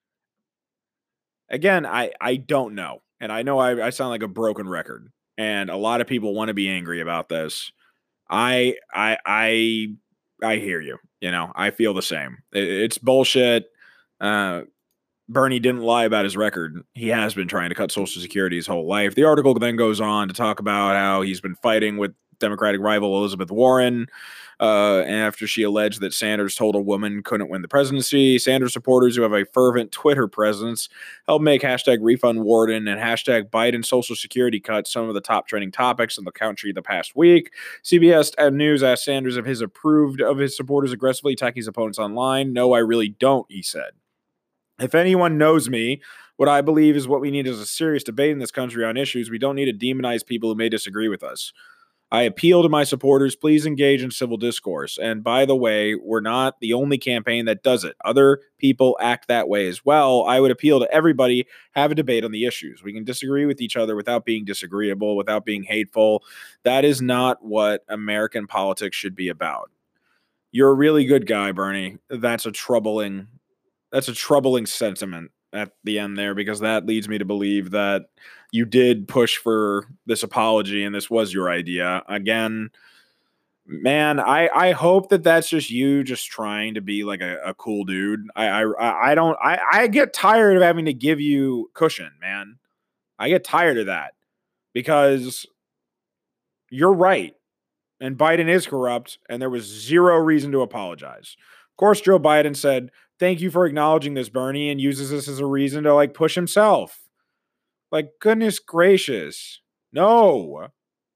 Again, I don't know. And I know I sound like a broken record. And a lot of people want to be angry about this. I hear you. You know, I feel the same. It's bullshit. Bernie didn't lie about his record. He has been trying to cut Social Security his whole life. The article then goes on to talk about how he's been fighting with Democratic rival Elizabeth Warren after she alleged that Sanders told a woman couldn't win the presidency. Sanders supporters who have a fervent Twitter presence helped make hashtag refund Warden and hashtag Biden Social Security cut some of the top trending topics in the country the past week. CBS News asked Sanders if his approved of his supporters aggressively attacking his opponents online. No, I really don't, he said. If anyone knows me, what I believe is what we need is a serious debate in this country on issues. We don't need to demonize people who may disagree with us. I appeal to my supporters, please engage in civil discourse. And by the way, we're not the only campaign that does it. Other people act that way as well. I would appeal to everybody, have a debate on the issues. We can disagree with each other without being disagreeable, without being hateful. That is not what American politics should be about. You're a really good guy, Bernie. That's a troubling sentiment at the end there, because that leads me to believe that you did push for this apology and this was your idea. Again, man, I hope that that's just you just trying to be like a cool dude. I get tired of having to give you cushion, man. I get tired of that because you're right. And Biden is corrupt, and there was zero reason to apologize. Of course, Joe Biden said, thank you for acknowledging this, Bernie, and uses this as a reason to like push himself. Like, goodness gracious. No.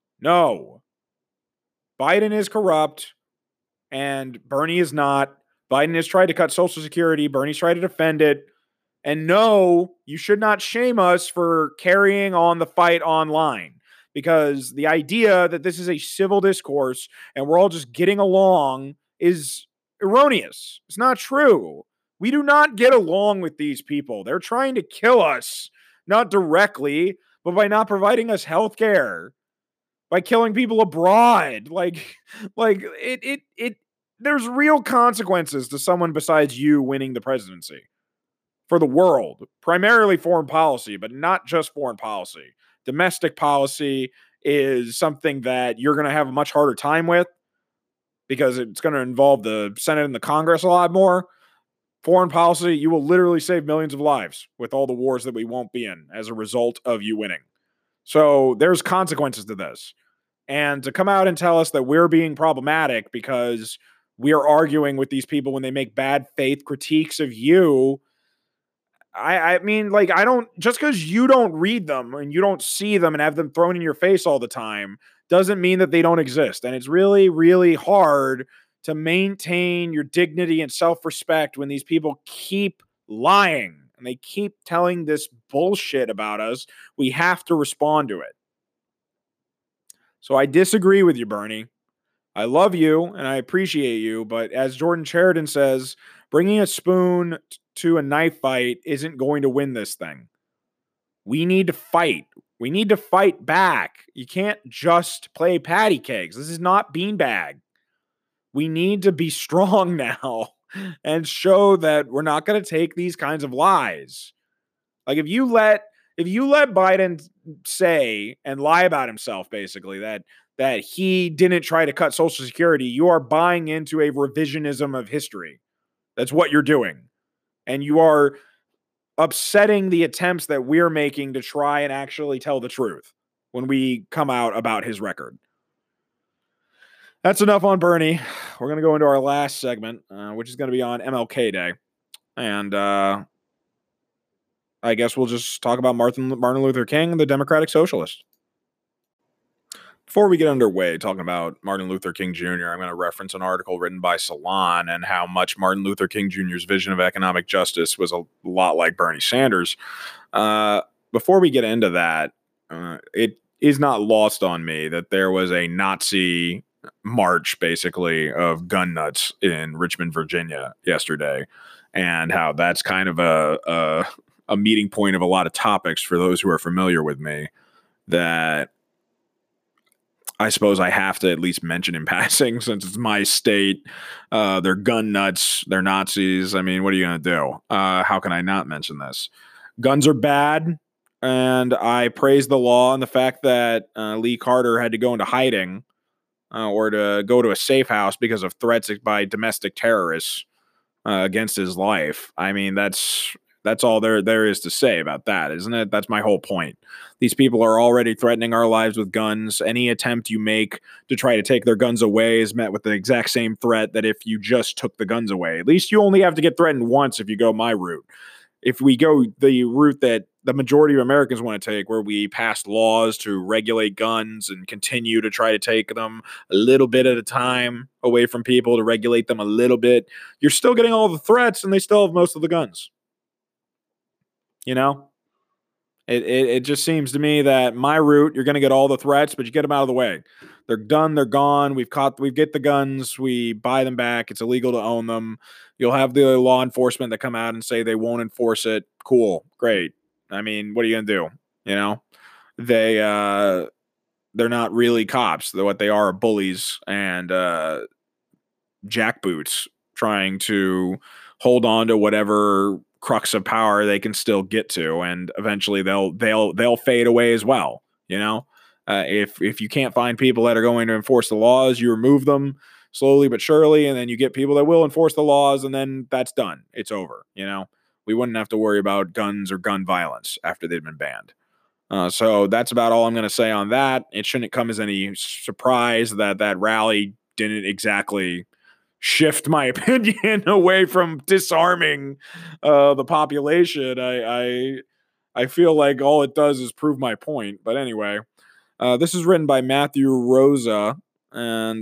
Biden is corrupt, and Bernie is not. Biden has tried to cut Social Security. Bernie's tried to defend it. And no, you should not shame us for carrying on the fight online. Because the idea that this is a civil discourse and we're all just getting along is erroneous. It's not true. We do not get along with these people. They're trying to kill us, not directly, but by not providing us health care, by killing people abroad. There's real consequences to someone besides you winning the presidency for the world, primarily foreign policy, but not just foreign policy. Domestic policy is something that you're going to have a much harder time with because it's going to involve the Senate and the Congress a lot more. Foreign policy, you will literally save millions of lives with all the wars that we won't be in as a result of you winning. So there's consequences to this. And to come out and tell us that we're being problematic because we are arguing with these people when they make bad faith critiques of you, I mean, like, I don't, just because you don't read them and you don't see them and have them thrown in your face all the time doesn't mean that they don't exist. And it's really, really hard to maintain your dignity and self-respect when these people keep lying and they keep telling this bullshit about us. We have to respond to it. So I disagree with you, Bernie. I love you and I appreciate you, but as Jordan Sheridan says, bringing a spoon to a knife fight isn't going to win this thing. We need to fight. We need to fight back. You can't just play patty cakes. This is not beanbag. We need to be strong now and show that we're not going to take these kinds of lies. Like if you let Biden say and lie about himself, basically, that he didn't try to cut Social Security, you are buying into a revisionism of history. That's what you're doing. And you are upsetting the attempts that we're making to try and actually tell the truth when we come out about his record. That's enough on Bernie. We're going to go into our last segment, which is going to be on MLK Day. And I guess we'll just talk about Martin Luther King, the Democratic Socialist. Before we get underway talking about Martin Luther King Jr., I'm going to reference an article written by Salon and how much Martin Luther King Jr.'s vision of economic justice was a lot like Bernie Sanders. Before we get into that, it is not lost on me that there was a Nazi march, basically, of gun nuts in Richmond, Virginia yesterday, and how that's kind of a meeting point of a lot of topics for those who are familiar with me that I suppose I have to at least mention in passing since it's my state. They're gun nuts. They're Nazis. I mean, what are you going to do? How can I not mention this? Guns are bad. And I praise the law and the fact that Lee Carter had to go into hiding or to go to a safe house because of threats by domestic terrorists against his life. I mean, that's all there is to say about that, isn't it? That's my whole point. These people are already threatening our lives with guns. Any attempt you make to try to take their guns away is met with the exact same threat that if you just took the guns away. At least you only have to get threatened once if you go my route. If we go the route that the majority of Americans want to take, where we pass laws to regulate guns and continue to try to take them a little bit at a time away from people to regulate them a little bit, you're still getting all the threats and they still have most of the guns. You know, it just seems to me that my route, you're going to get all the threats, but you get them out of the way. They're done. They're gone. We get the guns. We buy them back. It's illegal to own them. You'll have the law enforcement that come out and say they won't enforce it. Cool. Great. I mean, what are you going to do? You know, they're not really cops. What they are bullies and jackboots trying to hold on to whatever crux of power they can still get to, and eventually they'll fade away as well. You know, if you can't find people that are going to enforce the laws, you remove them slowly but surely, and then you get people that will enforce the laws, and then that's done. It's over. You know, we wouldn't have to worry about guns or gun violence after they've been banned. So that's about all I'm going to say on that. It shouldn't come as any surprise that that rally didn't exactly shift my opinion away from disarming the population. I feel like all it does is prove my point. But anyway, this is written by Matthew Rosa and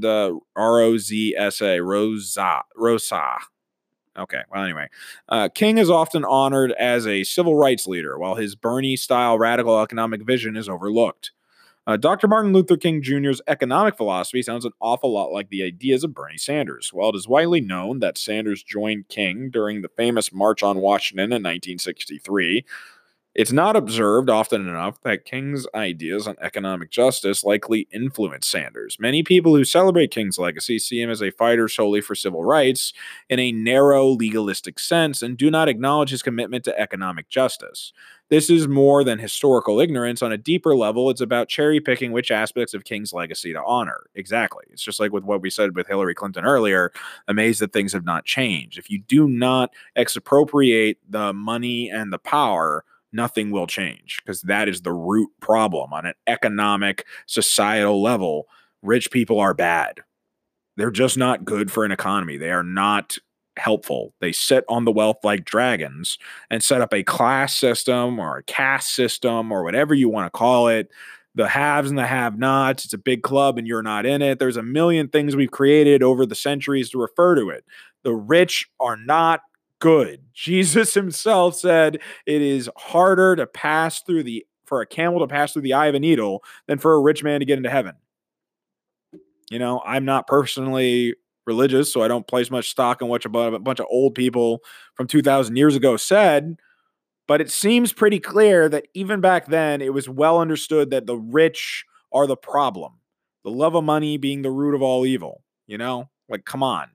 Rozsa. Rosa. Okay, well, anyway. King is often honored as a civil rights leader, while his Bernie-style radical economic vision is overlooked. Dr. Martin Luther King Jr.'s economic philosophy sounds an awful lot like the ideas of Bernie Sanders. While it is widely known that Sanders joined King during the famous March on Washington in 1963, it's not observed often enough that King's ideas on economic justice likely influenced Sanders. Many people who celebrate King's legacy see him as a fighter solely for civil rights in a narrow, legalistic sense and do not acknowledge his commitment to economic justice. This is more than historical ignorance. On a deeper level, it's about cherry picking which aspects of King's legacy to honor. Exactly. It's just like with what we said with Hillary Clinton earlier, amazed that things have not changed. If you do not expropriate the money and the power, nothing will change, because that is the root problem on an economic, societal level. Rich people are bad. They're just not good for an economy. They are not helpful. They sit on the wealth like dragons and set up a class system or a caste system or whatever you want to call it. The haves and the have-nots. It's a big club and you're not in it. There's a million things we've created over the centuries to refer to it. The rich are not good. Jesus himself said it is harder to pass through for a camel to pass through the eye of a needle than for a rich man to get into heaven. You know, I'm not personally religious, so I don't place much stock in what a bunch of old people from 2,000 years ago said, but it seems pretty clear that even back then, it was well understood that the rich are the problem. The love of money being the root of all evil. You know, like, come on.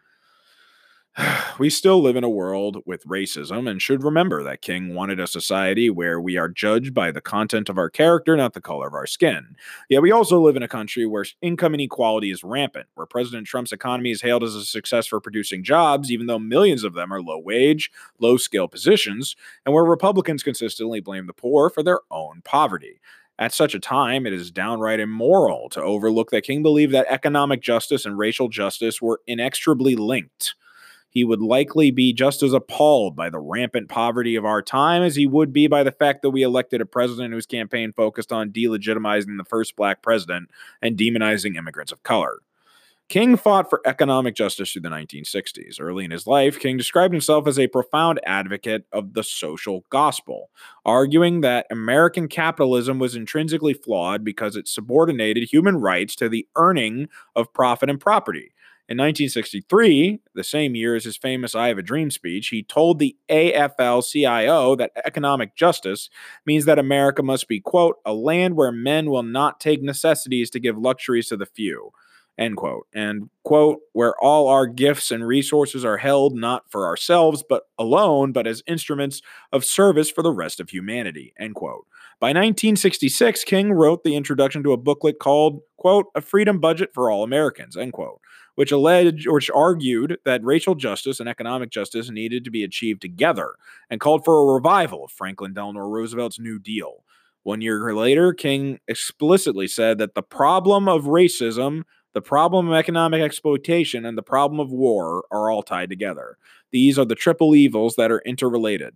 We still live in a world with racism and should remember that King wanted a society where we are judged by the content of our character, not the color of our skin. Yet we also live in a country where income inequality is rampant, where President Trump's economy is hailed as a success for producing jobs, even though millions of them are low-wage, low-skill positions, and where Republicans consistently blame the poor for their own poverty. At such a time, it is downright immoral to overlook that King believed that economic justice and racial justice were inextricably linked. He would likely be just as appalled by the rampant poverty of our time as he would be by the fact that we elected a president whose campaign focused on delegitimizing the first black president and demonizing immigrants of color. King fought for economic justice through the 1960s. Early in his life, King described himself as a profound advocate of the social gospel, arguing that American capitalism was intrinsically flawed because it subordinated human rights to the earning of profit and property. In 1963, the same year as his famous I Have a Dream speech, he told the AFL-CIO that economic justice means that America must be, quote, a land where men will not take necessities to give luxuries to the few, end quote, and, quote, where all our gifts and resources are held not for ourselves but alone, but as instruments of service for the rest of humanity, end quote. By 1966, King wrote the introduction to a booklet called, quote, A Freedom Budget for All Americans, end quote, which argued that racial justice and economic justice needed to be achieved together and called for a revival of Franklin Delano Roosevelt's New Deal. 1 year later, King explicitly said that the problem of racism, the problem of economic exploitation, and the problem of war are all tied together. These are the triple evils that are interrelated.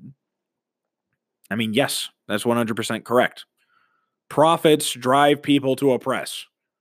I mean, yes, that's 100% correct. Profits drive people to oppress,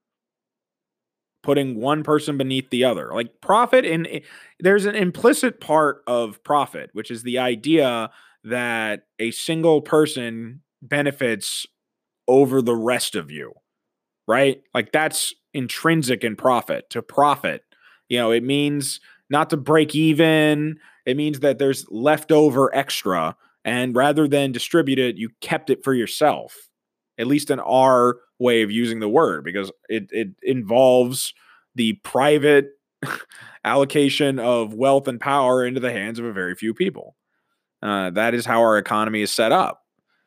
putting one person beneath the other. Like there's an implicit part of profit, which is the idea that a single person benefits over the rest of you, right? Like that's intrinsic in profit. To profit, it means not to break even. It means that there's leftover extra, and rather than distribute it, you kept it for yourself, at least in our way of using the word, because it involves the private allocation of wealth and power into the hands of a very few people. That is how our economy is set up.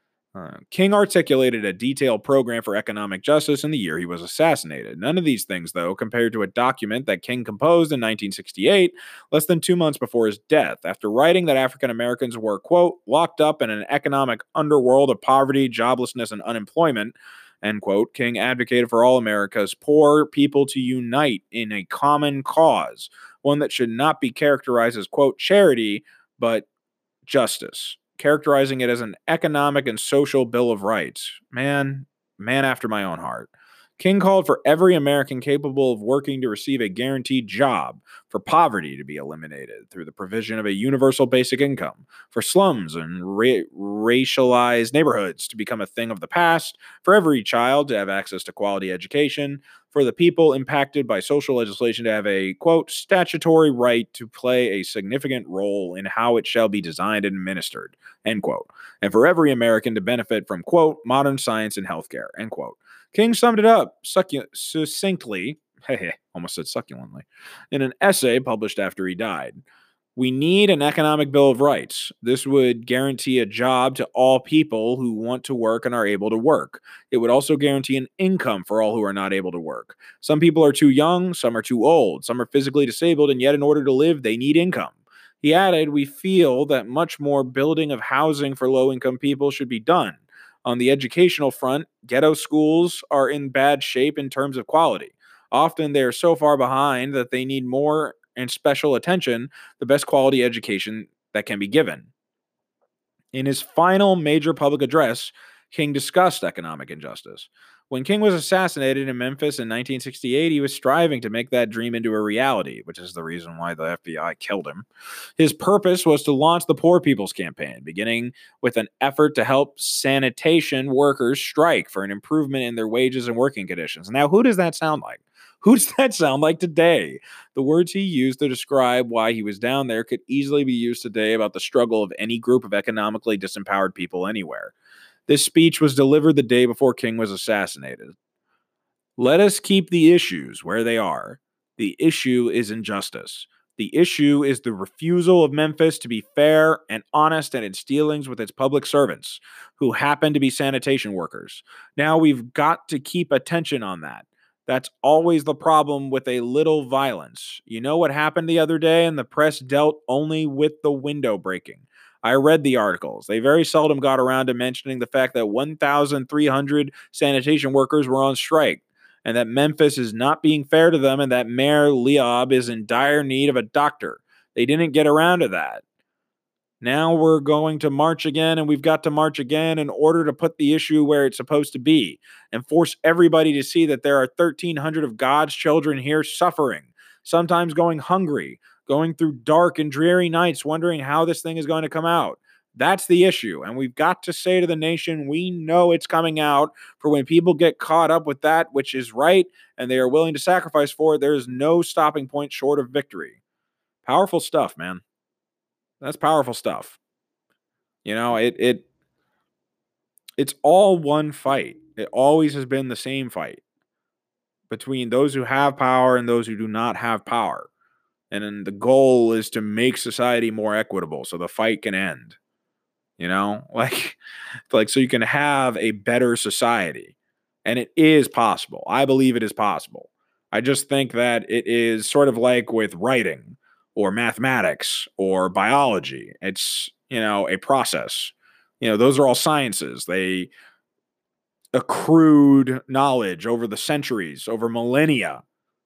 King articulated a detailed program for economic justice in the year he was assassinated. None of these things, though, compared to a document that King composed in 1968, less than 2 months before his death, after writing that African Americans were, quote, locked up in an economic underworld of poverty, joblessness, and unemployment, end quote. King advocated for all America's poor people to unite in a common cause, one that should not be characterized as, quote, charity, but justice, characterizing it as an economic and social bill of rights. Man after my own heart. King called for every American capable of working to receive a guaranteed job, for poverty to be eliminated through the provision of a universal basic income, for slums and racialized neighborhoods to become a thing of the past, for every child to have access to quality education, for the people impacted by social legislation to have a, quote, statutory right to play a significant role in how it shall be designed and administered, end quote, and for every American to benefit from, quote, modern science and healthcare, end quote. King summed it up succinctly, almost said succulently, in an essay published after he died. We need an economic bill of rights. This would guarantee a job to all people who want to work and are able to work. It would also guarantee an income for all who are not able to work. Some people are too young, some are too old, some are physically disabled, and yet in order to live, they need income. He added, we feel that much more building of housing for low-income people should be done. On the educational front, ghetto schools are in bad shape in terms of quality. Often they are so far behind that they need more and special attention, the best quality education that can be given. In his final major public address, King discussed economic injustice. When King was assassinated in Memphis in 1968, he was striving to make that dream into a reality, which is the reason why the FBI killed him. His purpose was to launch the Poor People's Campaign, beginning with an effort to help sanitation workers strike for an improvement in their wages and working conditions. Now, who does that sound like? Who does that sound like today? The words he used to describe why he was down there could easily be used today about the struggle of any group of economically disempowered people anywhere. This speech was delivered the day before King was assassinated. Let us keep the issues where they are. The issue is injustice. The issue is the refusal of Memphis to be fair and honest in its dealings with its public servants, who happen to be sanitation workers. Now we've got to keep attention on that. That's always the problem with a little violence. You know what happened the other day, and the press dealt only with the window breaking. I read the articles. They very seldom got around to mentioning the fact that 1,300 sanitation workers were on strike, and that Memphis is not being fair to them, and that Mayor Leob is in dire need of a doctor. They didn't get around to that. Now we're going to march again, and we've got to march again in order to put the issue where it's supposed to be and force everybody to see that there are 1,300 of God's children here suffering, sometimes going hungry, going through dark and dreary nights, wondering how this thing is going to come out. That's the issue. And we've got to say to the nation, we know it's coming out. For when people get caught up with that which is right and they are willing to sacrifice for it, there is no stopping point short of victory. Powerful stuff, man. That's powerful stuff. You know, it's all one fight. It always has been the same fight between those who have power and those who do not have power. And then the goal is to make society more equitable so the fight can end. You know, like so you can have a better society. And it is possible. I believe it is possible. I just think that it is sort of like with writing or mathematics or biology. It's, a process. Those are all sciences. They accrued knowledge over the centuries, over millennia.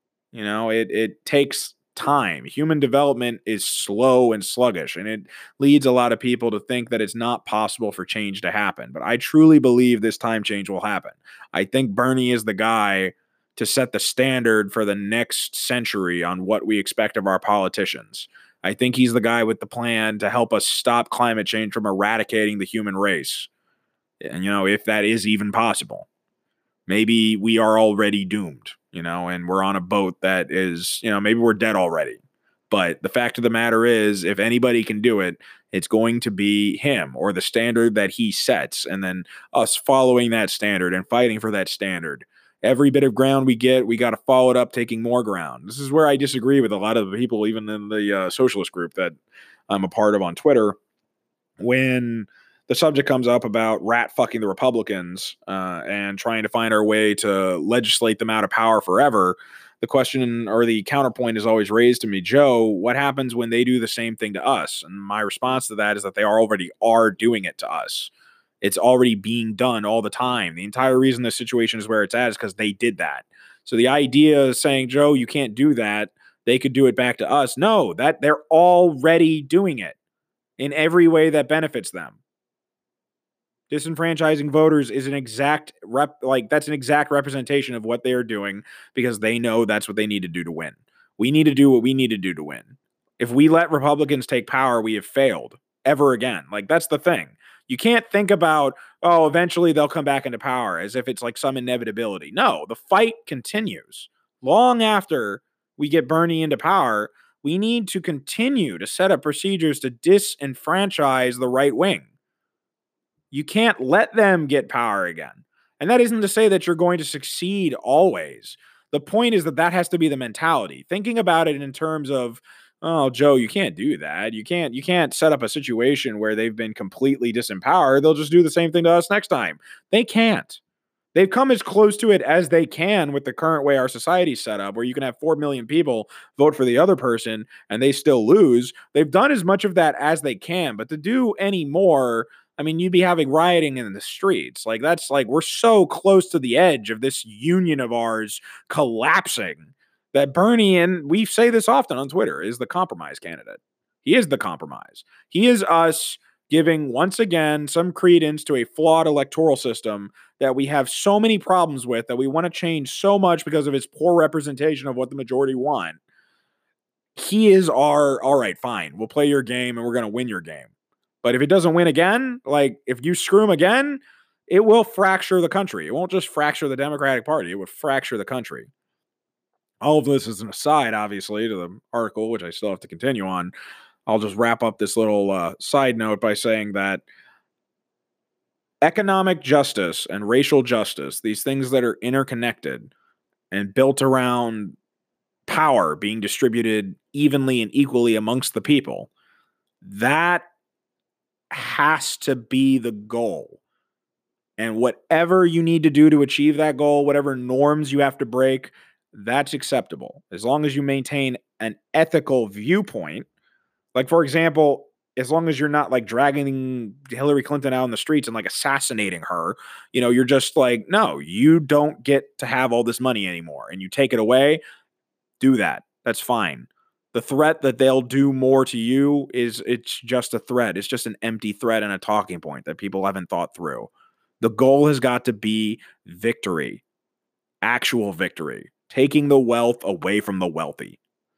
It takes time. Human development is slow and sluggish, and it leads a lot of people to think that it's not possible for change to happen. But I truly believe this time change will happen. I think Bernie is the guy to set the standard for the next century on what we expect of our politicians. I think he's the guy with the plan to help us stop climate change from eradicating the human race. And, if that is even possible, maybe we are already doomed, and we're on a boat that is, maybe we're dead already. But the fact of the matter is, if anybody can do it, it's going to be him or the standard that he sets, and then us following that standard and fighting for that standard. Every bit of ground we get, we got to follow it up, taking more ground. This is where I disagree with a lot of the people, even in the socialist group that I'm a part of on Twitter, when the subject comes up about rat fucking the Republicans and trying to find our way to legislate them out of power forever. The question or the counterpoint is always raised to me, Joe, what happens when they do the same thing to us? And my response to that is that they already are doing it to us. It's already being done all the time. The entire reason the situation is where it's at is because they did that. So the idea of saying, Joe, you can't do that, they could do it back to us. No, that they're already doing it in every way that benefits them. Disenfranchising voters is an exact that's an exact representation of what they are doing because they know that's what they need to do to win. We need to do what we need to do to win. If we let Republicans take power, we have failed ever again. That's the thing. You can't think about, eventually they'll come back into power as if it's like some inevitability. No, the fight continues. Long after we get Bernie into power, we need to continue to set up procedures to disenfranchise the right wing. You can't let them get power again. And that isn't to say that you're going to succeed always. The point is that has to be the mentality. Thinking about it in terms of, oh, Joe, you can't do that. You can't set up a situation where they've been completely disempowered. They'll just do the same thing to us next time. They can't. They've come as close to it as they can with the current way our society's set up, where you can have 4 million people vote for the other person and they still lose. They've done as much of that as they can, but to do any more, you'd be having rioting in the streets. We're so close to the edge of this union of ours collapsing that Bernie, and we say this often on Twitter, is the compromise candidate. He is the compromise. He is us giving, once again, some credence to a flawed electoral system that we have so many problems with, that we want to change so much because of its poor representation of what the majority want. He is our, all right, fine, we'll play your game and we're going to win your game. But if it doesn't win again, if you screw him again, it will fracture the country. It won't just fracture the Democratic Party. It would fracture the country. All of this is an aside, obviously, to the article, which I still have to continue on. I'll just wrap up this little side note by saying that economic justice and racial justice, these things that are interconnected and built around power being distributed evenly and equally amongst the people, that has to be the goal. And whatever you need to do to achieve that goal, whatever norms you have to break, that's acceptable. As long as you maintain an ethical viewpoint. For example, as long as you're not like dragging Hillary Clinton out in the streets and like assassinating her, you're just like, no, you don't get to have all this money anymore, and you take it away. Do that. That's fine. The threat that they'll do more to you it's just a threat. It's just an empty threat and a talking point that people haven't thought through. The goal has got to be victory, actual victory, taking the wealth away from the wealthy.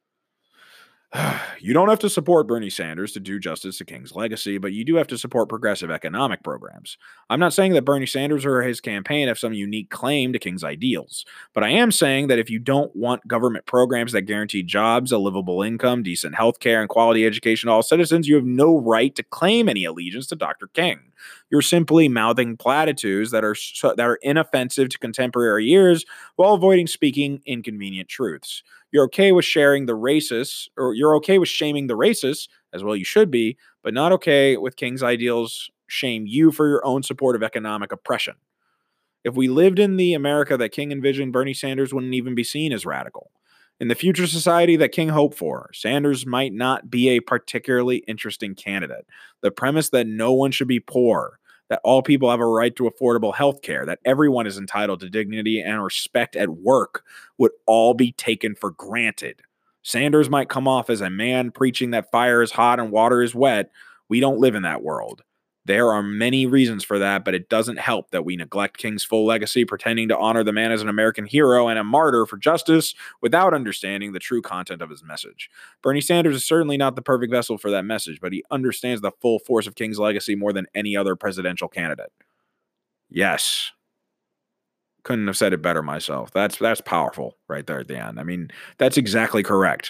You don't have to support Bernie Sanders to do justice to King's legacy, but you do have to support progressive economic programs. I'm not saying that Bernie Sanders or his campaign have some unique claim to King's ideals, but I am saying that if you don't want government programs that guarantee jobs, a livable income, decent health care, and quality education to all citizens, you have no right to claim any allegiance to Dr. King. You're simply mouthing platitudes that are inoffensive to contemporary ears while avoiding speaking inconvenient truths. You're okay with sharing the racists, or you're okay with shaming the racists, as well you should be, but not okay with King's ideals shame you for your own support of economic oppression. If we lived in the America that King envisioned, Bernie Sanders wouldn't even be seen as radical. In the future society that King hoped for, Sanders might not be a particularly interesting candidate. The premise that no one should be poor, that all people have a right to affordable health care, that everyone is entitled to dignity and respect at work would all be taken for granted. Sanders might come off as a man preaching that fire is hot and water is wet. We don't live in that world. There are many reasons for that, but it doesn't help that we neglect King's full legacy, pretending to honor the man as an American hero and a martyr for justice without understanding the true content of his message. Bernie Sanders is certainly not the perfect vessel for that message, but he understands the full force of King's legacy more than any other presidential candidate. Yes. Couldn't have said it better myself. That's powerful right there at the end. I mean, that's exactly correct.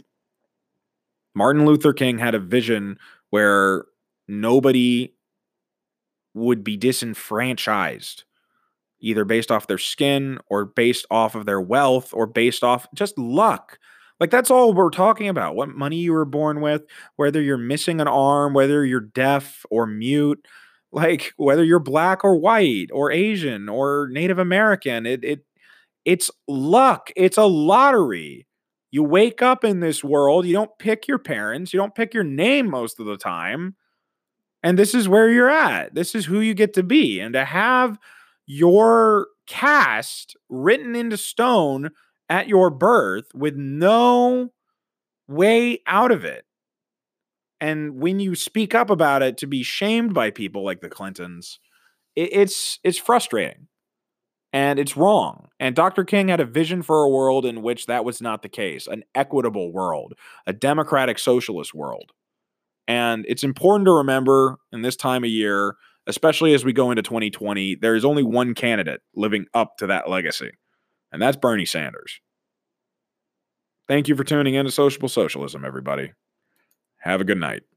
Martin Luther King had a vision where nobody would be disenfranchised, either based off their skin or based off of their wealth or based off just luck. Like, that's all we're talking about. What money you were born with, whether you're missing an arm, whether you're deaf or mute, like whether you're black or white or Asian or Native American. It's luck. It's a lottery. You wake up in this world, you don't pick your parents, you don't pick your name most of the time. And this is where you're at. This is who you get to be. And to have your cast written into stone at your birth with no way out of it. And when you speak up about it, to be shamed by people like the Clintons, it's frustrating. And it's wrong. And Dr. King had a vision for a world in which that was not the case, an equitable world, a democratic socialist world. And it's important to remember in this time of year, especially as we go into 2020, there is only one candidate living up to that legacy, and that's Bernie Sanders. Thank you for tuning in to Sociable Socialism, everybody. Have a good night.